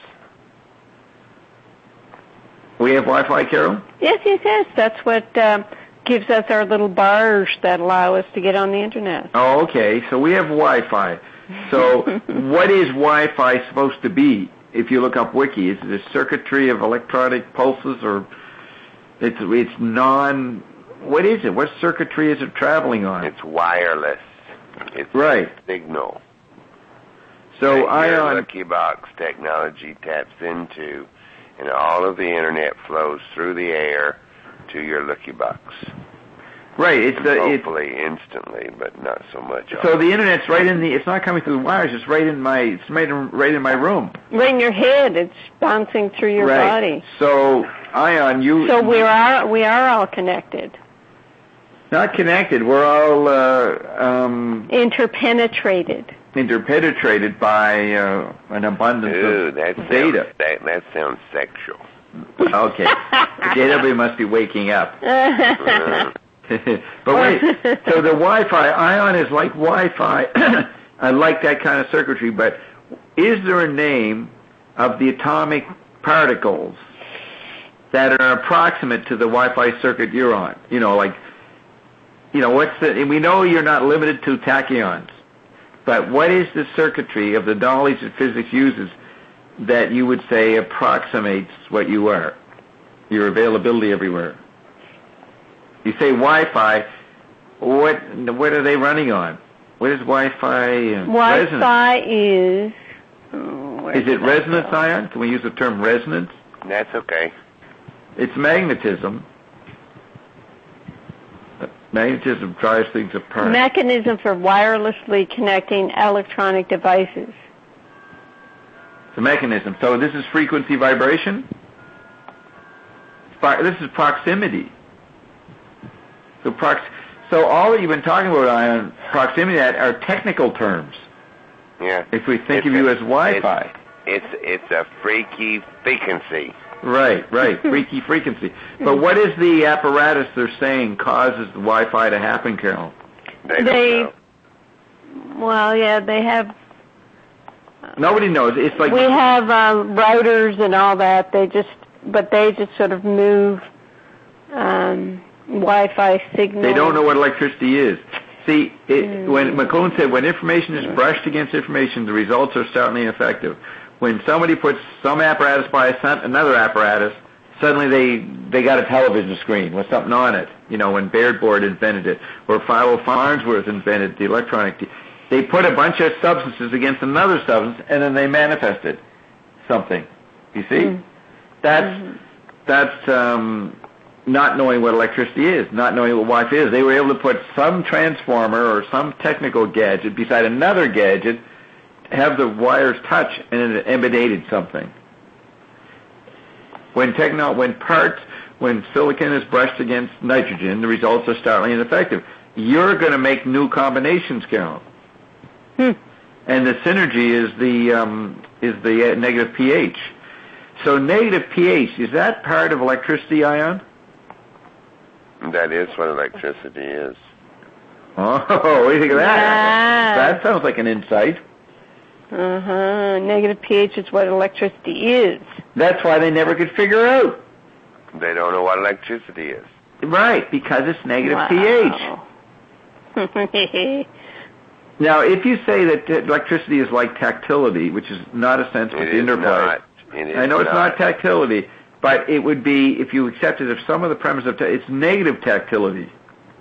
We have Wi-Fi, Carol? Yes, yes, yes. That's what um, gives us our little bars that allow us to get on the internet. Oh, okay. So we have Wi-Fi. So what is Wi-Fi supposed to be? If you look up Wiki, is it a circuitry of electronic pulses, or it's it's non? What is it? What circuitry is it traveling on? It's wireless. It's right. a signal. So that Ion, your Lucky Box technology taps into, and all of the internet flows through the air to your Lucky Box. Right. It's the hopefully it's, instantly, but not so much. So the internet's right in the. It's not coming through the wires. It's right in my. It's right in, right in my room. Right in your head. It's bouncing through your right. body. So Ion, you. So we are we are all connected. Not connected. We're all uh, um, interpenetrated. Interpenetrated by uh, an abundance Ooh, of that data. Sounds, that, that sounds sexual. Okay, the database must be waking up. uh, but wait, so the Wi-Fi, Ion is like Wi-Fi. I like that kind of circuitry, but is there a name of the atomic particles that are approximate to the Wi-Fi circuit you're on? You know, like, you know, what's the, and we know you're not limited to tachyons, but what is the circuitry of the knowledge that physics uses that you would say approximates what you are, your availability everywhere? You say Wi-Fi, what what are they running on? What is Wi-Fi? Uh, Wi-Fi resonance? is... Oh, is it resonance, go? Ion? Can we use the term resonance? That's okay. It's magnetism. Magnetism drives things apart. Mechanism for wirelessly connecting electronic devices. It's a mechanism. So this is frequency vibration? This is proximity. So, prox- so all that you've been talking about, Ion, proximity, that are technical terms. Yeah. If we think it's of you a, as Wi-Fi. It's, it's, it's a freaky frequency. Right, right, freaky frequency. But what is the apparatus they're saying causes the Wi-Fi to happen, Carol? They, they well, yeah, they have... Nobody knows. It's like... We have um, routers and all that. They just... But they just sort of move um, Wi-Fi signals. They don't know what electricity is. See, it, mm. when McClone said, when information is brushed against information, the results are certainly effective. When somebody puts some apparatus by another apparatus, suddenly they they got a television screen with something on it. You know, when Baird Board invented it, or Philo Farnsworth invented the electronic... T- they put a bunch of substances against another substance, and then they manifested something. You see? Mm. That's mm-hmm. that's um, not knowing what electricity is, not knowing what Wi-Fi is. They were able to put some transformer or some technical gadget beside another gadget, have the wires touch, and it emanated something. When techno, when parts, when silicon is brushed against nitrogen, the results are startling ineffective. You're going to make new combinations, Carol. Hmm. and the synergy is the um, is the uh, negative pH. So negative pH, is that part of electricity, Ion? That is what electricity is. Oh, what do you think of that? Yeah. That sounds like an insight. Uh-huh. Negative pH is what electricity is. That's why they never could figure out. They don't know what electricity is. Right, because it's negative Wow. pH. Now, if you say that electricity is like tactility, which is not a sense of It the is interplay. not. It is I know it's not not. tactility, but it would be, if you accept it, if some of the premise of ta- it's negative tactility.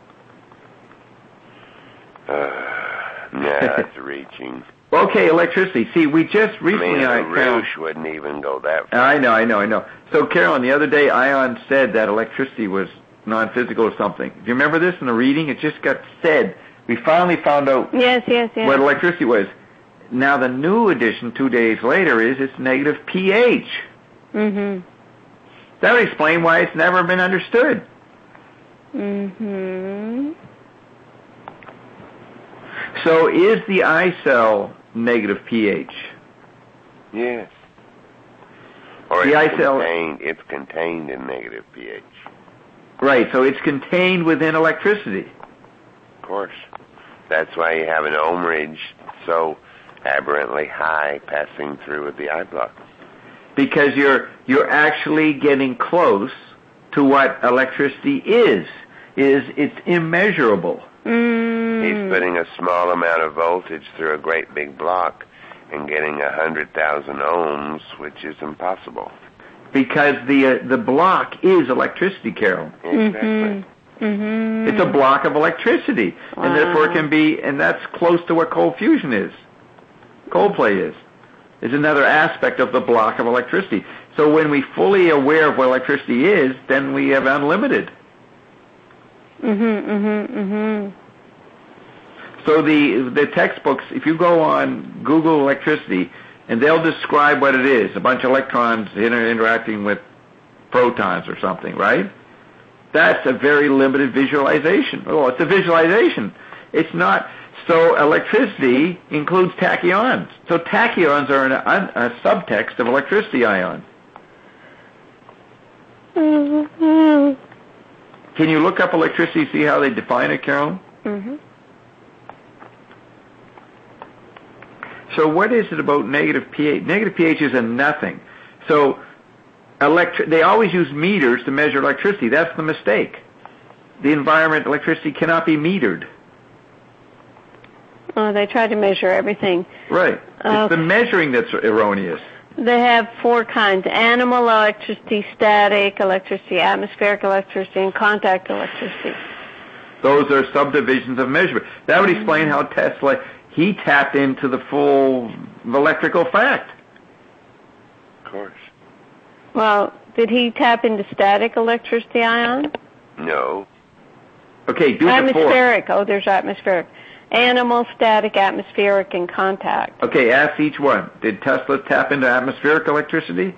Uh, nah, that's reaching. Okay, electricity. See, we just recently... I mean, I found, Roosh wouldn't even go that far. I know, I know, I know. So, Carolyn, the other day, Ion said that electricity was non-physical or something. Do you remember this in the reading? It just got said. We finally found out Yes, yes, yes. what electricity was. Now, the new addition two days later is it's negative pH. Mm-hmm. That would explain why it's never been understood. Mm-hmm. So is the eye cell negative pH? Yes. Or The it's eye cell- contained, it's contained in negative pH. Right, so it's contained within electricity. Of course. That's why you have an ohmage so aberrantly high passing through with the eye block. Because you're you're actually getting close to what electricity is. Is it's immeasurable. Mm. He's putting a small amount of voltage through a great big block and getting a hundred thousand ohms, which is impossible. Because the uh, the block is electricity, Carol. Exactly. Mm-hmm. Mm-hmm. It's a block of electricity, Wow. and therefore it can be, and that's close to what cold fusion is. Cold play is. Is another aspect of the block of electricity. So when we fully aware of what electricity is, then we have unlimited. Mm-hmm, mm-hmm, mm-hmm. So the the textbooks, if you go on Google electricity, and they'll describe what it is, a bunch of electrons inter- interacting with protons or something, right? That's a very limited visualization. Oh, it's a visualization. It's not. So electricity includes tachyons. So tachyons are an, a subtext of electricity ion. Mm-hmm. Can you look up electricity, see how they define it, Carol? Mm-hmm. So what is it about negative pH? Negative pH is a nothing. So electri- they always use meters to measure electricity. That's the mistake. The environment, electricity cannot be metered. Oh, they try to measure everything. Right. It's Okay. the measuring that's erroneous. They have four kinds: animal electricity, static electricity, atmospheric electricity, and contact electricity. Those are subdivisions of measurement. That would explain how Tesla, he tapped into the full electrical fact. Of course. Well, did he tap into static electricity, Ion? No. Okay, do the four. Atmospheric. Oh, there's atmospheric. Animal, static, atmospheric, and contact. Okay, ask each one. Did Tesla tap into atmospheric electricity?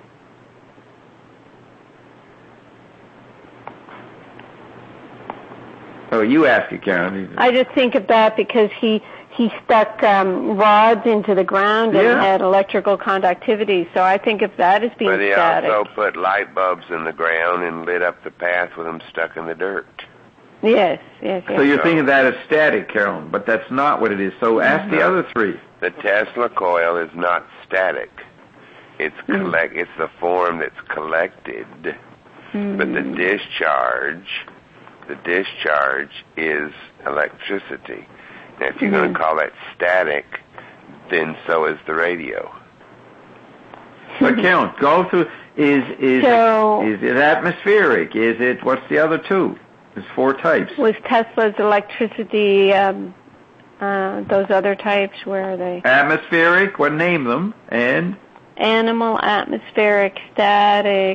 Oh, you ask it, Karen. I just think of that because he he stuck um, rods into the ground and Yeah. had electrical conductivity. So I think of that as being But he static. also put light bulbs in the ground and lit up the path with them stuck in the dirt. Yes, yes, yes. So you're thinking that as static, Carolyn, but that's not what it is. So ask the other three. The Tesla coil is not static. It's collect. It's the form that's collected, but the discharge, the discharge is electricity. Now, if you're going to call that static, then so is the radio. But Carolyn, go through. Is is So- is it atmospheric? Is it what's the other two? There's four types. Was Tesla's electricity, um, uh, those other types, where are they? Atmospheric. What name them? And Animal, atmospheric, static.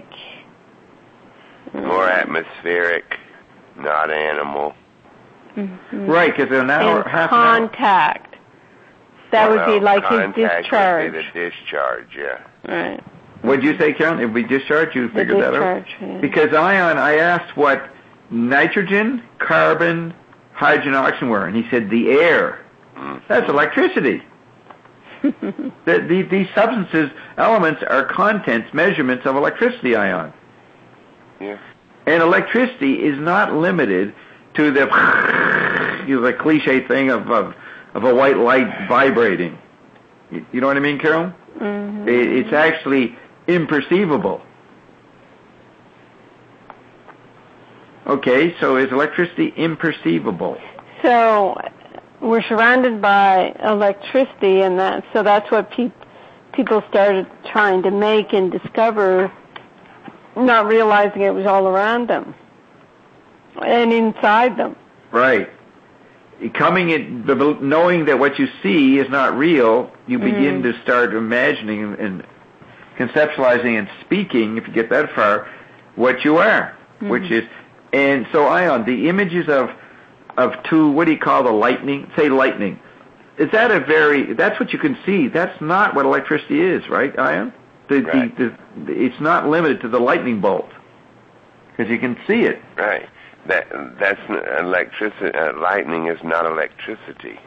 More atmospheric, not animal. Mm-hmm. right, because an hour, And half an hour. contact. That would be Well, like his contact would discharge. be the discharge, yeah. Right. What'd you say, Carolyn? If we discharge, you The figured that out. discharge. Yeah. Because ion, I asked what nitrogen, carbon, hydrogen, oxygen were, and he said the air. Mm. That's electricity. the, the, these substances, elements, are contents, measurements of electricity ion. Yeah. And electricity is not limited to the, you know, the cliche thing of, of, of a white light vibrating. You, you know what I mean, Carol? Mm-hmm. It, it's actually imperceivable. Okay, so is electricity imperceivable? So we're surrounded by electricity, and that so that's what pe- people started trying to make and discover, not realizing it was all around them and inside them. Right. Coming in, knowing that what you see is not real, you begin Mm-hmm. to start imagining and conceptualizing and speaking, if you get that far, what you are, Mm-hmm. which is, and so Ion, the images of of two, what do you call the lightning? Say lightning. Is that a very, that's what you can see. That's not what electricity is, right, Ion? The, Right. the, the, it's not limited to the lightning bolt, because you can see it. Right. That that's n- electricity. Uh, lightning is not electricity.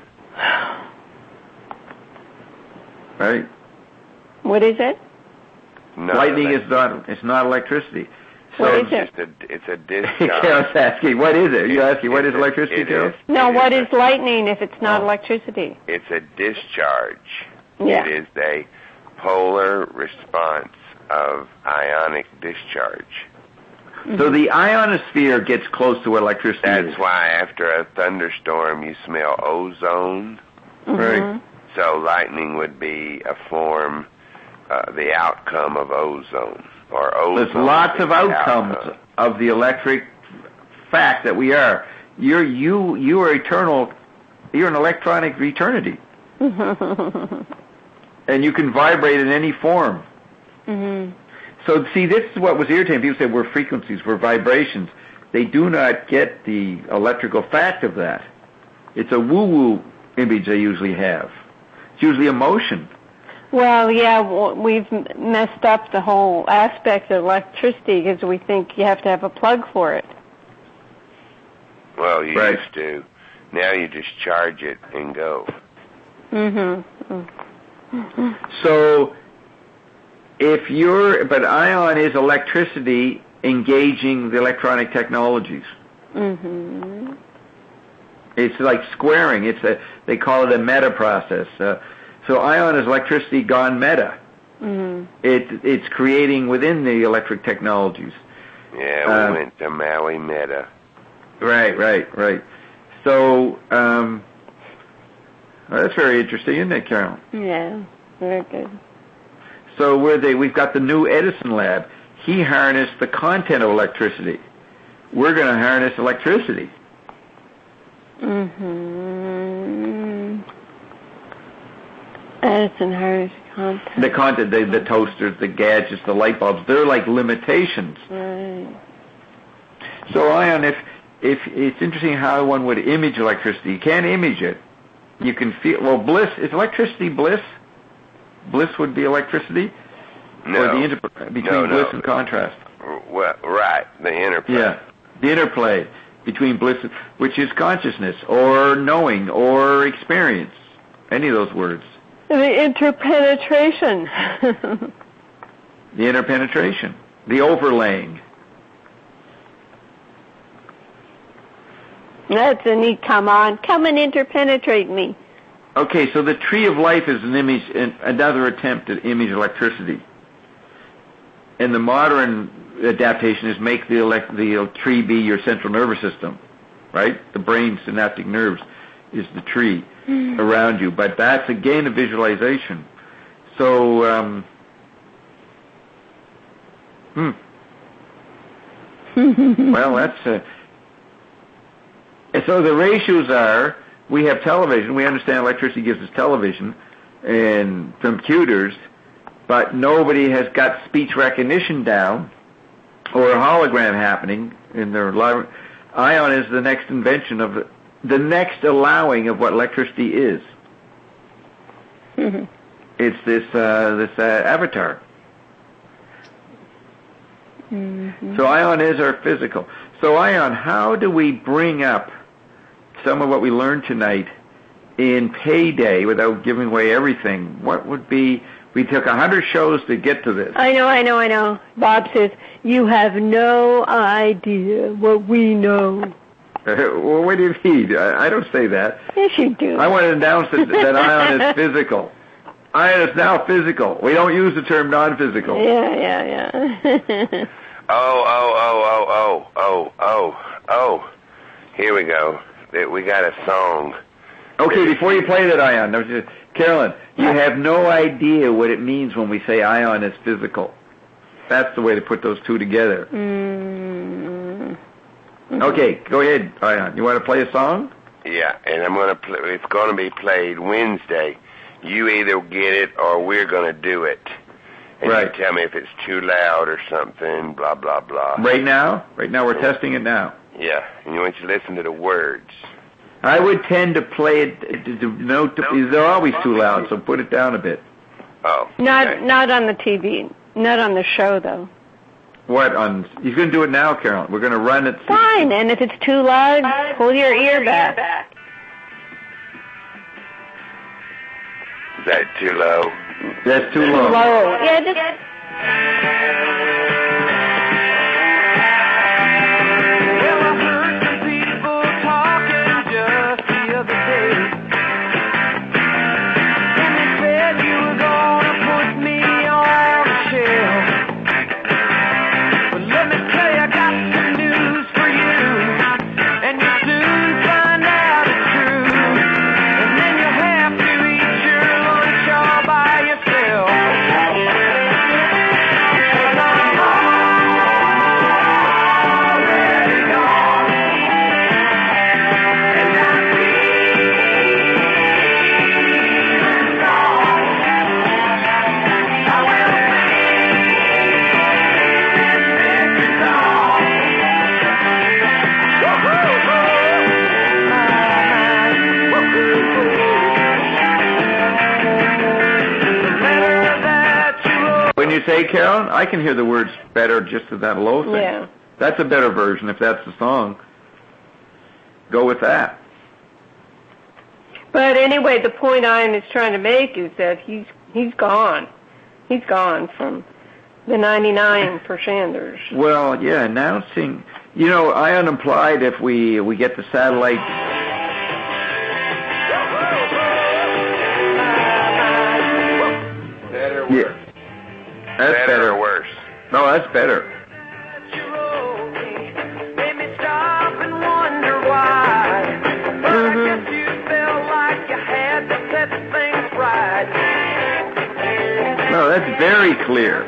Right? What is it? Not Lightning elec- is not, it's not electricity. So What is it's it? just a, it's a discharge. Carol's asking, what is it? You It- asking, what it's is a- electricity, it Carol? is- No, it what a- is lightning if it's not Oh. electricity? It's a discharge. Yeah. It is a polar response of ionic discharge. So the ionosphere gets close to what electricity That's is. why after a thunderstorm you smell ozone. Right. Mhm. So lightning would be a form, uh, the outcome of ozone. Or ozone. There's lots is of the outcomes outcome. of the electric fact that we are. You're, you, you are eternal, you're an electronic eternity. And you can vibrate in any form. Mhm. So see, this is what was irritating. People say we're frequencies, we're vibrations. They do not get the electrical fact of that. It's a woo-woo image they usually have. It's usually emotion. Well, yeah, w- we've m- messed up the whole aspect of electricity because we think you have to have a plug for it. Well, you Right. used to. Now you just charge it and go. Mm-hmm. So if you're, but ion is electricity engaging the electronic technologies. Mm-hmm. It's like squaring. It's a, they call it a meta process. Uh, so ion is electricity gone meta. Mm-hmm. It, it's creating within the electric technologies. Yeah, we Uh, went to Maui Meta. Right, right, right. So, um, well, that's very interesting, isn't it, Carol? Yeah, very good. So where they, we've got the new Edison lab. He harnessed the content of electricity. We're going to harness electricity. Mm-hmm. Edison harness content. The content, the, the toasters, the gadgets, the light bulbs, they're like limitations. Right. So, Ion, if, if it's interesting how one would image electricity. You can't image it. You can feel, well, bliss, is electricity bliss? Bliss would be electricity? No. Or the inter- between No, no. bliss and contrast? R- Well, right, the interplay. Yeah, the interplay between bliss, which is consciousness, or knowing, or experience. Any of those words. The interpenetration. The interpenetration. The overlaying. That's a neat, come on, come and interpenetrate me. Okay, so the tree of life is an image, an, another attempt at image electricity. And the modern adaptation is make the, elect, the tree be your central nervous system, right? The brain synaptic nerves is the tree around you. But that's, again, a visualization. So, um, hmm. Well, that's... Uh, and so the ratios are, we have television, we understand electricity gives us television and computers, but nobody has got speech recognition down or a hologram happening in their live. Ion is the next invention of the, the next allowing of what electricity is. Mm-hmm. It's this uh, this uh, avatar. Mm-hmm. So Ion is our physical. So Ion, how do we bring up some of what we learned tonight in payday, without giving away everything, what would be, we took a hundred shows to get to this. I know, I know, I know. Bob says, you have no idea what we know. Well, what do you mean? I, I don't say that. Yes, you do. I want to announce that, that ion is physical. Ion is now physical. We don't use the term non-physical. Yeah, yeah, yeah. oh, oh, oh, oh, oh, oh, oh, oh. Here we go. We got a song. Okay, before you play that, Ion, no, just, Carolyn, you have no idea what it means when we say ion is physical. That's the way to put those two together. Mm. Okay, go ahead, Ion. You want to play a song? Yeah, and I'm gonna play. It's gonna be played Wednesday. You either get it or we're gonna do it. And right. you tell me if it's too loud or something. Blah blah blah. Right now? Right now, we're testing it now. Yeah, and you want you to listen to the words. I would tend to play it. To, to, no, to, they're always too loud, so put it down a bit. Oh. Not okay. not on the T V. Not on the show, though. What on? He's going to do it now, Carolyn. We're going to run it. Fine, and if it's too loud, pull your ear back. Is that too low? That's too low. Low. Yeah, just. When you say, Carolyn, I can hear the words better just with that low thing. Yeah. That's a better version if that's the song. Go with that. But anyway, the point Ian is trying to make is that he's he's gone. He's gone from the ninety-nine for Sanders. Well, yeah, announcing. You know, Ion implied if we we get the satellite. Better or Yeah. worse? That's better, better. or worse? No, that's better. No, that's very clear.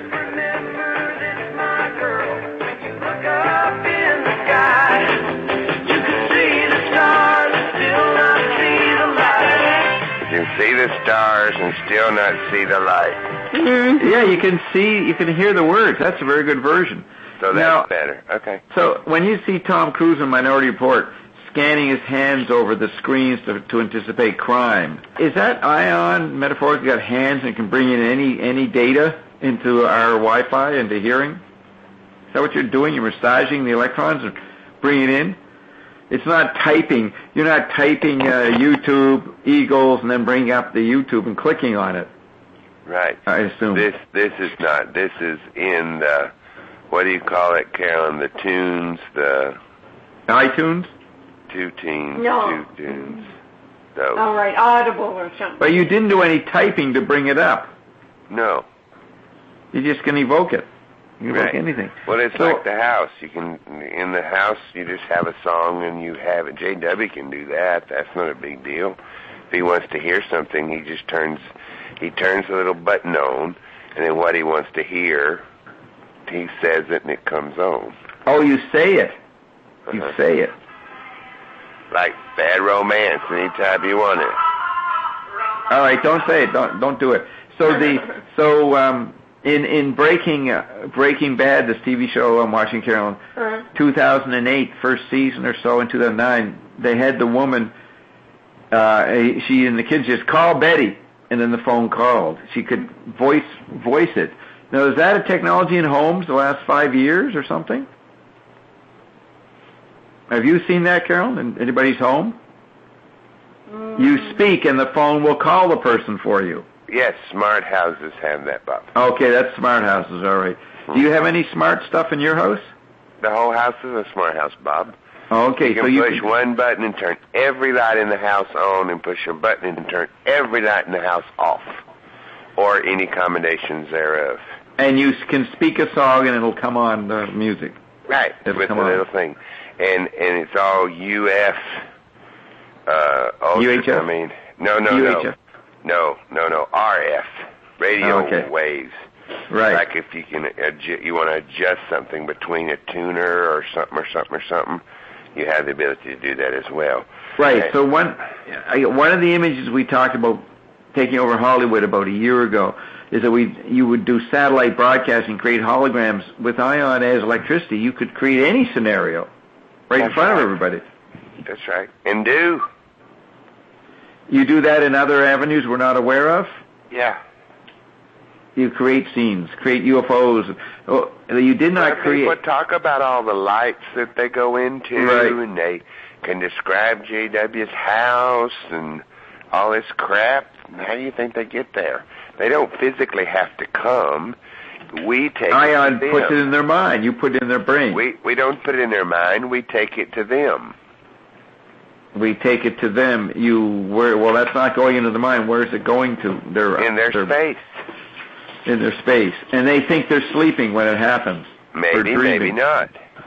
You can see the stars and still not see the light. Mm-hmm. Yeah, you can see, you can hear the words. That's a very good version. So that's now, better. Okay. So when you see Tom Cruise in Minority Report scanning his hands over the screens to, to anticipate crime, is that Ion metaphorically got hands and can bring in any any data into our Wi-Fi, into hearing? Is that what you're doing? You're massaging the electrons and bringing it in? It's not typing. You're not typing uh, YouTube, Eagles, and then bringing up the YouTube and clicking on it. Right. I assume. This this is not. This is in the, what do you call it, Carolyn? The tunes, the... iTunes? Two teens, No. two tunes. Those. All right, Audible or something. But you didn't do any typing to bring it up. No. You just can evoke it. You can evoke Right. anything. Well, it's So- like the house. You can, in the house, you just have a song and you have it. J W can do that. That's not a big deal. If he wants to hear something, he just turns, he turns the little button on, and then what he wants to hear, he says it and it comes on. Oh, you say it. You Uh-huh. say it. Like Bad Romance, anytime you want it. All right, don't say it. Don't don't do it. So the so um, in in Breaking uh, Breaking Bad, this T V show I'm watching, Carolyn, Uh-huh. two thousand eight, first season or so in two thousand nine, they had the woman. Uh, she and the kids just call Betty, and then the phone called. She could voice voice it. Now, is that a technology in homes the last five years or something? Have you seen that, Carol, in anybody's home? You speak, and the phone will call the person for you. Yes, smart houses have that, Bob. Okay, that's smart houses, all right. Do you have any smart stuff in your house? The whole house is a smart house, Bob. Okay, you can so you push can... one button and turn every light in the house on, and push a button and turn every light in the house off, or any combinations thereof. And you can speak a song, and it'll come on the music. Right, it'll with the on. little thing. And and it's all U F. Uh, ultra, U H F? I mean, no, no, U H F? no. No, no, no. R F. Radio oh, okay. waves. Right. Like if you can adju- you want to adjust something between a tuner or something or something or something, you have the ability to do that as well. Right. Okay. So one one of the images we talked about taking over Hollywood about a year ago is that we you would do satellite broadcasting, create holograms with ion as electricity. You could create any scenario right That's in front right. of everybody. That's right. And do. You do that in other avenues we're not aware of? Yeah. You create scenes, create U F Os. Oh, you did not well, create... People talk about all the lights that they go into, right. and they can describe J W's house and all this crap. How do you think they get there? They don't physically have to come. We take Ion it to them. puts it in their mind. You put it in their brain. We we don't put it in their mind. We take it to them. We take it to them. You where? Well, that's not going into the mind. Where is it going to? Their in their, their space. In their space, and they think they're sleeping when it happens. Maybe, maybe not.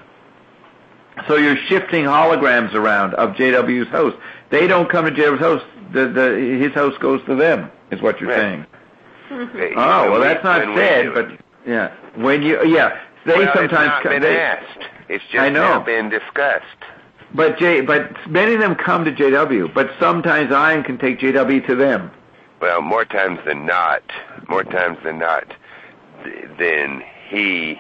So you're shifting holograms around of J W's house. They don't come to J W's house. The the his house goes to them. Is what you're right. saying. Mm-hmm. Oh well, we, that's not said, but yeah, when you yeah, they well, sometimes it's not been they, asked. It's just I know. not been discussed. But J, but many of them come to J W. But sometimes Ion can take J W to them. Well, more times than not, more times than not, then he,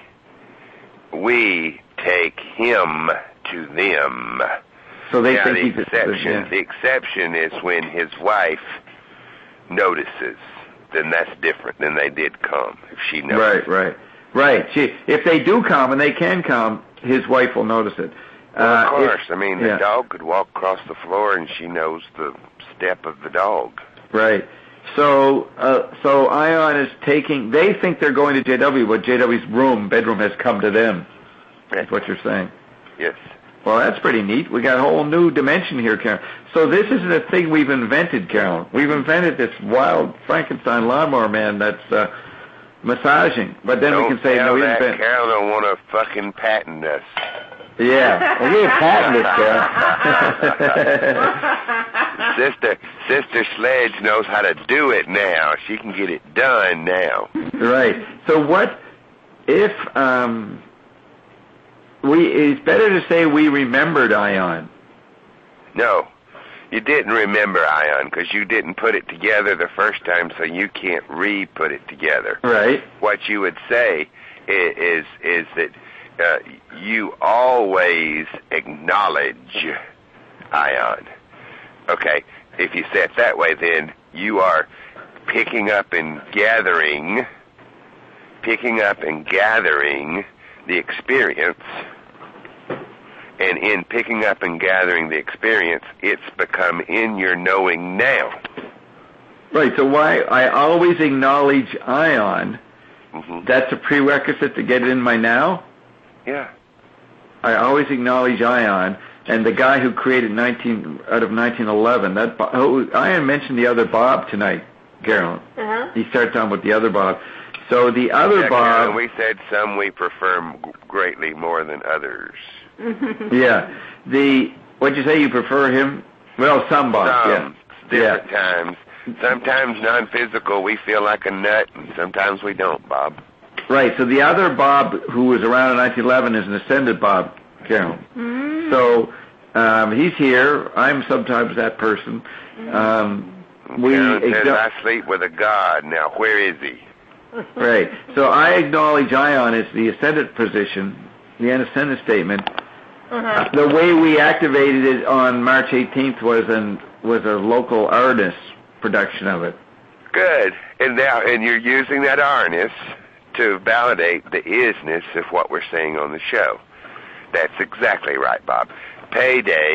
we take him to them. So they now, think the he's exception. yeah. The exception is when his wife notices. Then that's different. Then they did come. If she notices. Right, right, right. She, if they do come, and they can come, his wife will notice it. Well, of uh, course. if, I mean, the yeah. dog could walk across the floor, and she knows the step of the dog. Right. So, uh, so Ion is taking. They think they're going to J W, but J W's room, bedroom, has come to them. That's what you're saying. Yes. Well, that's pretty neat. We got a whole new dimension here, Carol. So this isn't a thing we've invented, Carol. We've invented this wild Frankenstein lawnmower man that's uh, massaging. But then don't we can say tell no, we that invent. Carol don't want to fucking patent us. Yeah, well, we patent it, Carol. Sister, Sister Sledge knows how to do it now. She can get it done now. Right. So what if um, we? It's better to say we remembered Ion. No, you didn't remember Ion because you didn't put it together the first time, so you can't re-put it together. Right. What you would say is is, is that uh, you always acknowledge Ion. Okay, if you say it that way, then you are picking up and gathering, picking up and gathering the experience, and in picking up and gathering the experience, it's become in your knowing now. Right, so why I always acknowledge Ion, Mm-hmm. that's a prerequisite to get it in my now? Yeah. I always acknowledge Ion, and the guy who created nineteen out of nineteen eleven, that Bob, oh, Ion mentioned the other Bob tonight, Carolyn. Uh-huh. He started talking about the other Bob. So the other yeah, Bob... Carolyn, we said some we prefer m- greatly more than others. Yeah. The... What'd you say, you prefer him? Well, some Bob, Some, yeah. different yeah. times. Sometimes non-physical, we feel like a nut, and sometimes we don't, Bob. Right, so the other Bob who was around in nineteen eleven is an ascended Bob, Carol. Mm. So um, he's here. I'm sometimes that person. Um, we Carolyn says, exo- I sleep with a god. Now, where is he? Right. So I acknowledge Ion as the ascendant position, the ascendant statement. Uh-huh. The way we activated it on March eighteenth was an was a local artist production of it. Good. And now, and you're using that R-ness to validate the isness of what we're saying on the show. That's exactly right, Bob. Payday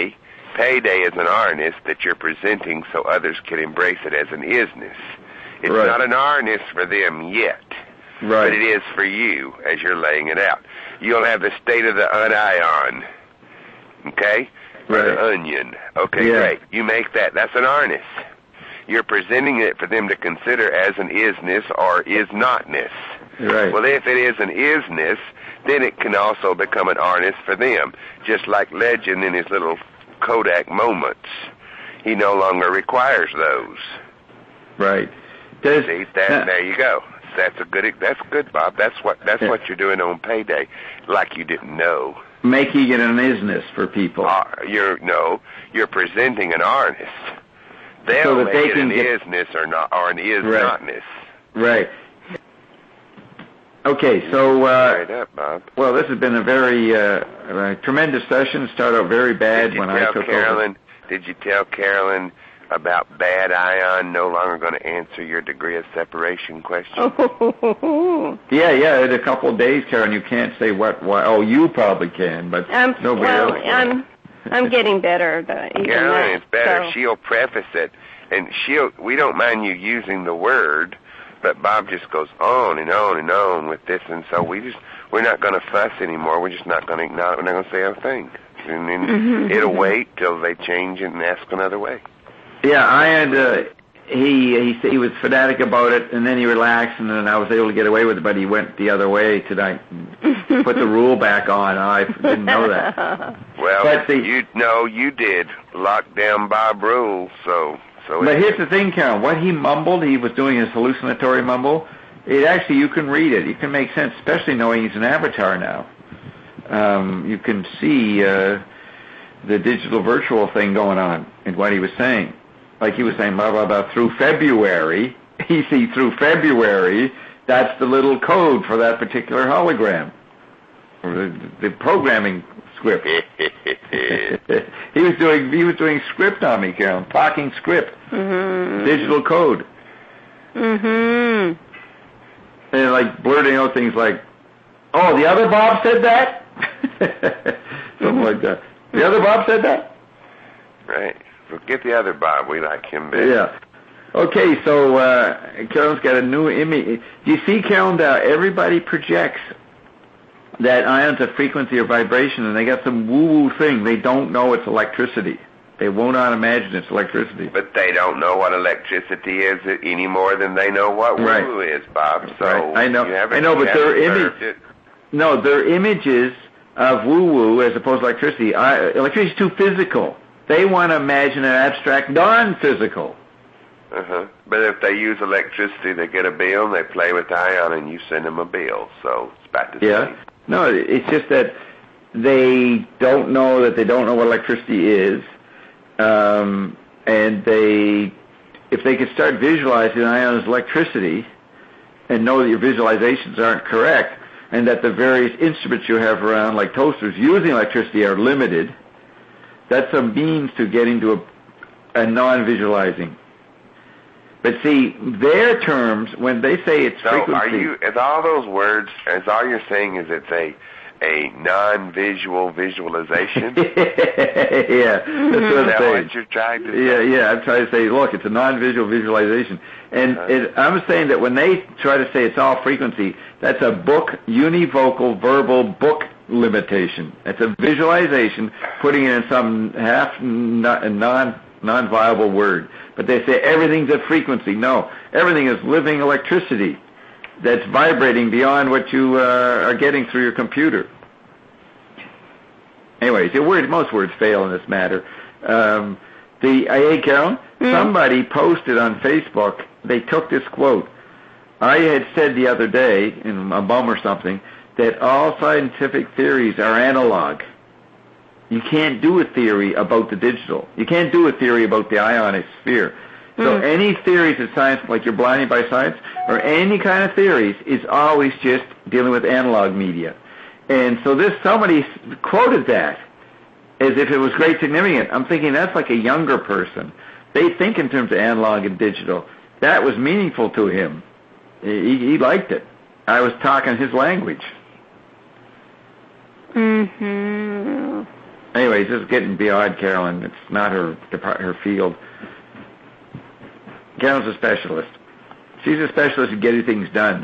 Payday is an R-ness that you're presenting so others can embrace it as an isness. It's Right. not an R-ness for them yet, Right. but it is for you as you're laying it out. You'll have the state of the union, okay? Or Right. the onion. Okay, Yeah. great. You make that. That's an R-ness. You're presenting it for them to consider as an isness or is-notness. Right. Well, if it is an isness, then it can also become an R-ness for them, just like Legend in his little Kodak moments. He no longer requires those. Right. Does, See, that, uh, there you go. That's a good. That's good, Bob. That's what. That's Yeah. what you're doing on Payday, like you didn't know. making it an isness for people. Uh, you're no. You're presenting an R-ness. They'll So that make they it can an get- isness or not, or an is Right. notness. Right. Okay, so, uh, Right up, Bob. well, this has been a very uh, uh, tremendous session. Started out very bad Did you when I tell took Carolyn? Did you tell Carolyn about bad ion no longer going to answer your degree of separation question? Oh, over. Yeah, yeah, in a couple of days, Karen, you can't say what, why. Oh, you probably can, but I'm, nobody well, else will. I'm, I'm getting better. The, even Carolyn, that, it's better. so. She'll preface it, and she'll. We don't mind you using the word, but Bob just goes on and on and on with this, and so we just we're not going to fuss anymore. We're just not going to acknowledge. We're not going to say a thing, and then Mhm. it'll wait till they change it and ask another way. Yeah, I had, uh, he, he, he was fanatic about it, and then he relaxed, and then I was able to get away with it, but he went the other way tonight and put the rule back on. I didn't know that. Well, But the- you no, you did lock down Bob Rule, so so. But it, here's the thing, Karen. What he mumbled, he was doing his hallucinatory mumble. It actually, you can read it. You can make sense, especially knowing he's an avatar now. Um, you can see uh, the digital virtual thing going on in what he was saying. Like he was saying, blah, blah, blah, through February. You see, through February, that's the little code for that particular hologram, or the, the programming script. he was doing he was doing script on me, Carol, talking script, Mhm. digital code, Mhm. and like blurting out things like, "Oh, the other Bob said that," something like that. The other Bob said that. right. Forget the other Bob. We like him better. Yeah. Okay, so uh, Carol's got a new image. Do you see, Carol? That everybody projects that ion's a frequency or vibration, and they got some woo-woo thing. They don't know it's electricity. They will not imagine it's electricity. But they don't know what electricity is any more than they know what Right. woo is, Bob. So Right. I know- you haven't- I know, you but their haven't image- observed it. No, they're images of woo-woo as opposed to electricity. I, electricity is too physical. They want to imagine an abstract non-physical. Uh-huh. But if they use electricity, they get a bill, and they play with ion, and you send them a bill. So it's about the Yeah. same. No, it's just that they don't know that they don't know what electricity is, um, and they, if they could start visualizing ion as electricity, and know that your visualizations aren't correct, and that the various instruments you have around, like toasters, using electricity are limited, that's a means to getting to a, a non-visualizing. But see, their terms, when they say it's So frequency... are you, is all those words, is all you're saying is it's a, a non-visual visualization? yeah, that's what Is I'm that saying. what you're trying to say? Yeah, yeah, I'm trying to say, look, it's a non-visual visualization. And Uh-huh. it, I'm saying that when they try to say it's all frequency, that's a book, univocal, verbal book limitation. It's a visualization, putting it in some half non, non, non-viable word. But they say everything's a frequency. No, everything is living electricity that's vibrating beyond what you uh, are getting through your computer. Anyways, the word, most words fail in this matter. Um, the hey, Carol, Mm. somebody posted on Facebook. They took this quote. I had said the other day in a bum or something that all scientific theories are analog. You can't do a theory about the digital. You can't do a theory about the ionic sphere. So Mm. any theories of science, like you're blinded by science, or any kind of theories, is always just dealing with analog media. And so this, somebody quoted that as if it was great significant. I'm thinking that's like a younger person. They think in terms of analog and digital. That was meaningful to him. He, he liked it. I was talking his language. Mhm. Anyway, anyways, this is getting beyond Carolyn. It's not her her field. Carolyn's a specialist. She's a specialist in getting things done.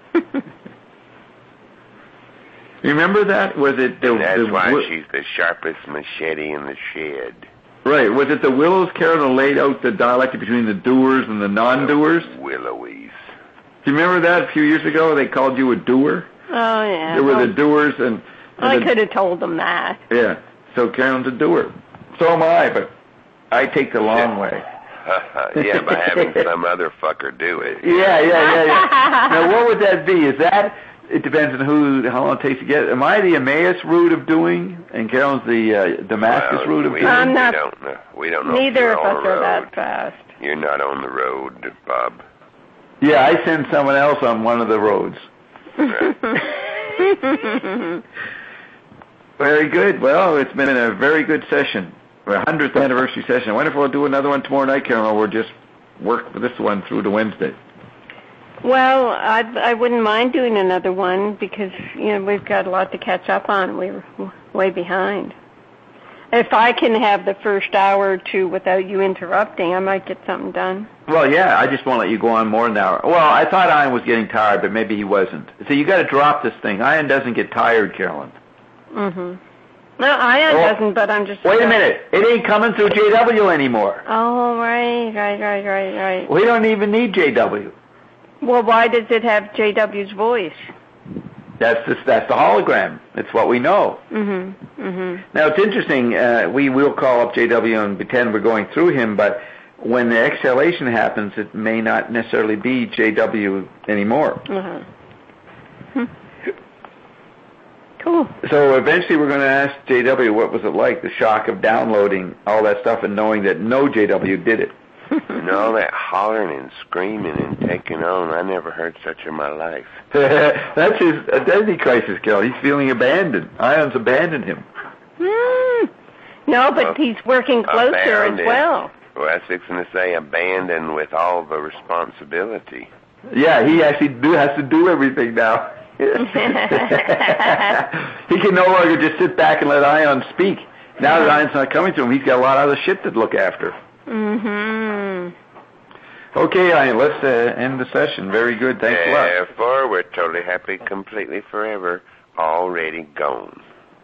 Remember that? Was it the... And that's the, why the, she's the sharpest machete in the shed. Right. Was it the Willows, Carolyn, laid out the dialectic between the doers and the non-doers? The Willowies. Do you remember that a few years ago? They called you a doer? Oh, yeah. There were well, the doers and... and I the, could have told them that. Yeah. So Carolyn's a doer. So am I, but I take the long Yeah. way. Yeah, by having some other fucker do it. Yeah, yeah, yeah, yeah. Now, what would that be? Is that... It depends on who, how long it takes to get. Am I the Emmaus route of doing, and Carolyn's the uh, Damascus Well, route of we, doing? I'm not- we don't know. We don't know. Neither if of you're us on the are road. that fast. You're not on the road, Bob. Yeah, I send someone else on one of the roads. Very good. Well, it's been a very good session. Our hundredth anniversary session. I wonder if we'll do another one tomorrow night, Carol, or we'll just work this one through to Wednesday. Well, I I wouldn't mind doing another one because, you know, we've got a lot to catch up on. We're way behind. If I can have the first hour or two without you interrupting, I might get something done. Well, yeah, I just won't let you go on more than an hour. Well, I thought Ian was getting tired, but maybe he wasn't. So you got to drop this thing. Ian doesn't get tired, Carolyn. Mm-hmm. No, Ian Oh, doesn't, but I'm just... Wait a minute. It ain't coming through J W anymore. Oh, right, right, right, right, right. We don't even need J W. Well, why does it have J W's voice? That's the, that's the hologram. It's what we know. Mm-hmm, mm-hmm. Now, it's interesting. Uh, we will call up J W and pretend we're going through him, but when the exhalation happens, it may not necessarily be J W anymore. Uh-huh. Hmm. Cool. So eventually we're going to ask J W what was it like, the shock of downloading all that stuff and knowing that no J W did it. And all that hollering and screaming and taking on, I never heard such in my life. That's his identity crisis, Kel. He's feeling abandoned. Ion's abandoned him. Mm. No, but Well, he's working closer abandoned. as well. Well, I was fixing to say abandoned with all the responsibility. Yeah, he actually do, has to do everything now. He can no longer just sit back and let Ion speak. Now that Ion's not coming to him, he's got a lot of other shit to look after. Mm-hmm. Okay, Ion, let's uh, end the session. Very good. Thanks a lot. Therefore, we're totally happy, completely forever, already gone.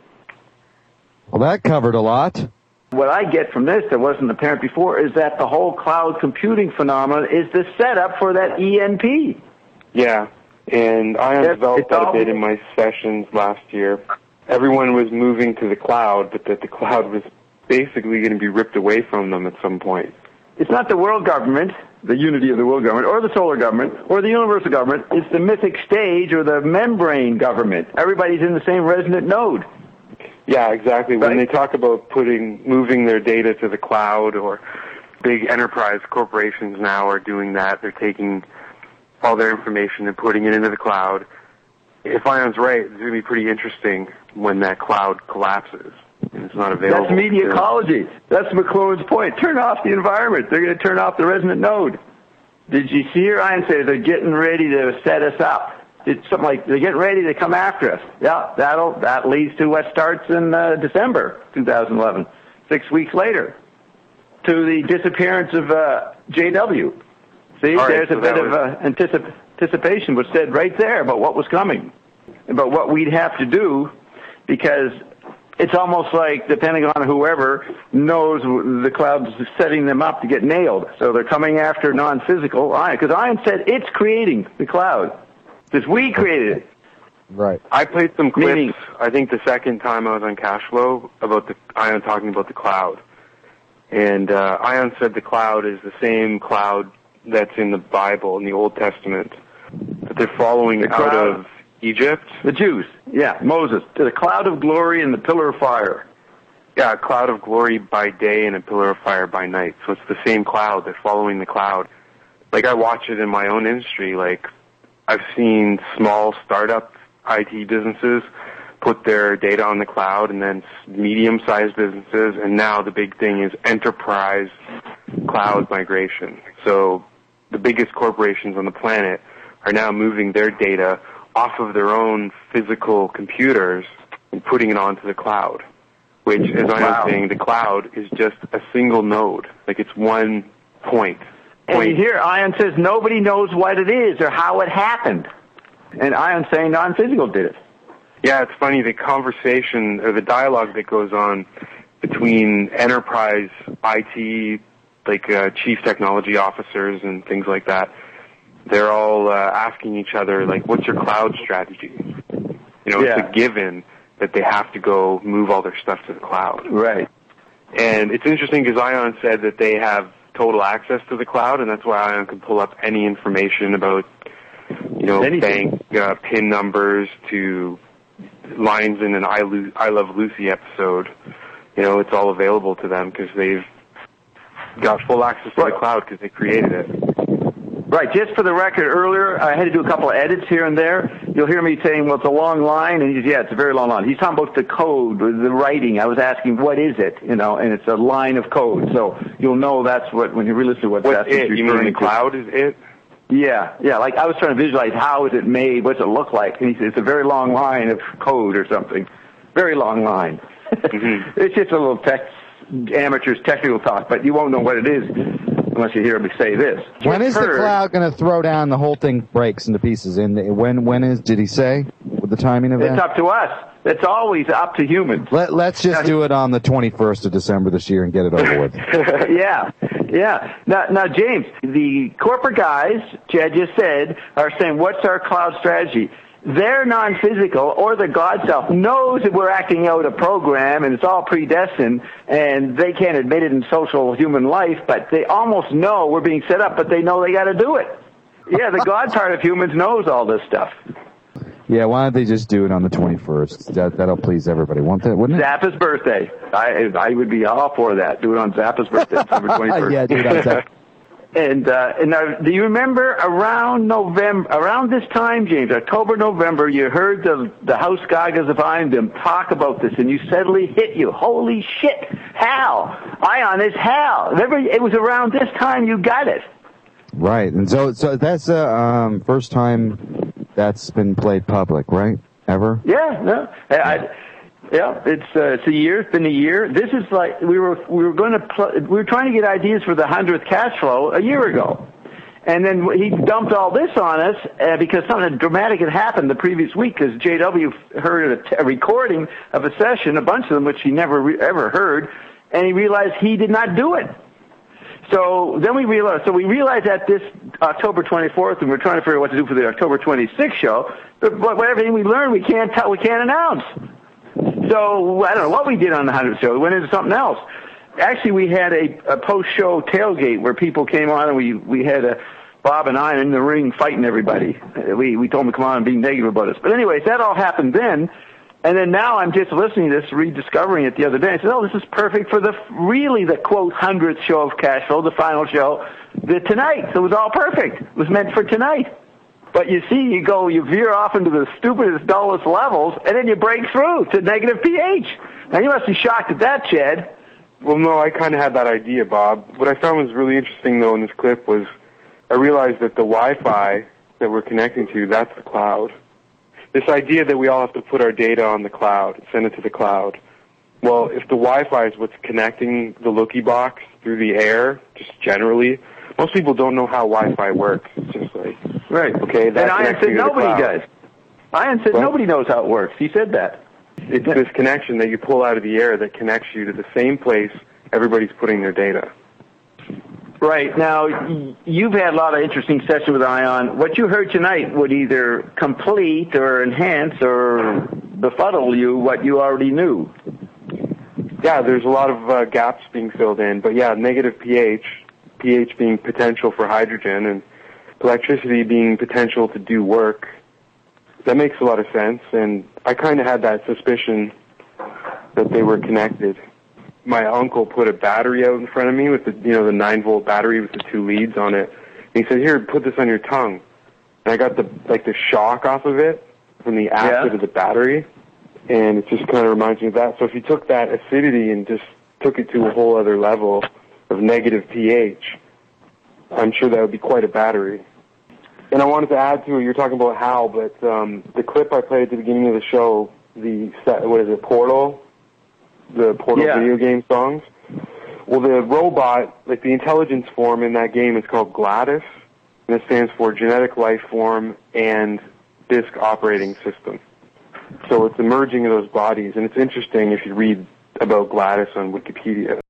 Well, that covered a lot. What I get from this that wasn't apparent before is that the whole cloud computing phenomenon is the setup for that E N P. Yeah, and I It's- developed it's that a all- bit in my sessions last year. Everyone was moving to the cloud, but that the cloud was basically going to be ripped away from them at some point. It's not the world government, the unity of the world government, or the solar government, or the universal government. It's the mythic stage or the membrane government. Everybody's in the same resonant node. Yeah, exactly. When Right. they talk about putting, moving their data to the cloud, or big enterprise corporations now are doing that, they're taking all their information and putting it into the cloud. If Ion's right, it's going to be pretty interesting when that cloud collapses and it's not available. That's media to- ecology. That's McLuhan's point. Turn off the environment. They're going to turn off the resonant node. Did you see her? Ion say they're getting ready to set us up. It's something like they're getting ready to come after us. Yeah, that'll that leads to what starts in uh, December two thousand eleven, six weeks later, to the disappearance of uh, J W. See, All right, there's so a bit that of was- uh, anticip- anticipation was said right there about what was coming, about what we'd have to do, because it's almost like the Pentagon, whoever, knows the cloud's setting them up to get nailed. So they're coming after non-physical Ion, because Ion said it's creating the cloud. Because we created it. Right. I played some clips, Meaning- I think the second time I was on Cashflow, about the Ion talking about the cloud. And uh, Ion said the cloud is the same cloud that's in the Bible, in the Old Testament, that they're following The out cloud- of Egypt. The Jews, yeah, Moses, to the cloud of glory and the pillar of fire. Yeah, a cloud of glory by day and a pillar of fire by night. So it's the same cloud. They're following the cloud. Like, I watch it in my own industry. Like, I've seen small startup I T businesses put their data on the cloud, and then medium-sized businesses, and now the big thing is enterprise cloud migration. So the biggest corporations on the planet are now moving their data off of their own physical computers and putting it onto the cloud. which, as I Wow. am saying, the cloud is just a single node. Like, it's one point. And point. here, Ion says nobody knows what it is or how it happened. And Ion's saying non-physical did it. Yeah, it's funny, the conversation, or the dialogue that goes on between enterprise I T, like uh, chief technology officers and things like that, they're all uh, asking each other, like, what's your cloud strategy? You know, Yeah. it's a given that they have to go move all their stuff to the cloud. Right. And it's interesting because Ion said that they have total access to the cloud, and that's why Ion can pull up any information about, you know, Anything. bank uh, PIN numbers to lines in an I, Lu- I Love Lucy episode. You know, it's all available to them because they've got full access to Right. the cloud because they created it. Right, just for the record, earlier I had to do a couple of edits here and there. You'll hear me saying, well, it's a long line, and he says, yeah, it's a very long line. He's talking about the code, the writing. I was asking, what is it? You know, and it's a line of code. So you'll know that's what, when you really listen to what What's that's it? You mean referring the to. cloud is it? Yeah, yeah, like I was trying to visualize how is it made, what's it look like? And he said, it's a very long line of code or something. Very long line. Mm-hmm. It's just a little tech, amateur's technical talk, but you won't know what it is unless you hear me say this. When is Just the heard- cloud going to throw down the whole thing breaks into pieces? And when when is, did he say, with the timing of It's that? up to us. It's always up to humans. Let, let's just do it on the twenty-first of December this year and get it over with. yeah, yeah. Now, now, James, the corporate guys, Chad just said, are saying, what's our cloud strategy? Their non-physical, or the God self, knows that we're acting out a program and it's all predestined, and they can't admit it in social human life, but they almost know we're being set up, but they know they got to do it. Yeah, the God part of humans knows all this stuff. Yeah, why don't they just do it on the twenty-first? That, that'll please everybody, won't that? Wouldn't it? Zappa's birthday. I I would be all for that. Do it on Zappa's birthday, December twenty-first. Yeah, do it on Zappa. And uh, and now, do you remember around November, around this time, James, October, November, you heard the the House Gagas of Iondom talk about this, and you suddenly hit you. Holy shit, Hal! Ion is Hal. Remember, it was around this time you got it. Right, and so so that's the um, first time that's been played public, right? Ever? Yeah, no, I, I, yeah, it's uh, it's a year. It's been a year. This is like we were we were going to pl- we were trying to get ideas for the hundredth cash flow a year ago, and then he dumped all this on us uh, because something dramatic had happened the previous week. Because J W heard a, t- a recording of a session, a bunch of them which he never re- ever heard, and he realized he did not do it. So then we realized, so we realized that this October twenty-fourth, and we're trying to figure out what to do for the October twenty-sixth show. But, but everything we learned, we can't tell, we can't announce. So I don't know what we did on the hundredth show. We went into something else. Actually, we had a, a post-show tailgate where people came on, and we we had a Bob and I in the ring fighting everybody. We we told them to come on and be negative about us. But anyways, that all happened then. And then now I'm just listening to this, rediscovering it the other day. I said, oh, this is perfect for the, really the, quote, hundredth show of Cash Flow, the final show, the tonight. So it was all perfect. It was meant for tonight. But you see, you go, you veer off into the stupidest, dullest levels, and then you break through to negative pH. Now, you must be shocked at that, Chad. Well, no, I kind of had that idea, Bob. What I found was really interesting, though, in this clip was I realized that the Wi-Fi that we're connecting to, that's the cloud. This idea that we all have to put our data on the cloud, send it to the cloud. Well, if the Wi-Fi is what's connecting the Loki box through the air, just generally, most people don't know how Wi-Fi works. It's just like, Right. okay, that and Ian connects said you to the nobody cloud. does. Ian said What? nobody knows how it works. He said that. It's this connection that you pull out of the air that connects you to the same place everybody's putting their data. Right. Now, y- you've had a lot of interesting sessions with Ion. What you heard tonight would either complete or enhance or befuddle you what you already knew. Yeah, there's a lot of uh, gaps being filled in, but yeah, negative pH, pH being potential for hydrogen, and electricity being potential to do work. That makes a lot of sense, and I kind of had that suspicion that they were connected. My uncle put a battery out in front of me with the, you know, the nine volt battery with the two leads on it. And he said, "Here, put this on your tongue." And I got the like the shock off of it from the acid Yeah. of the battery, and it just kind of reminds me of that. So if you took that acidity and just took it to a whole other level of negative pH, I'm sure that would be quite a battery. And I wanted to add to it, you're talking about Hal, but um, the clip I played at the beginning of the show, the set, what is it, Portal? the Portal Yeah. video game songs. Well, the robot, like the intelligence form in that game is called GLaDOS, and it stands for Genetic Life Form and Disk Operating System. So it's the merging of those bodies, and it's interesting if you read about GLaDOS on Wikipedia.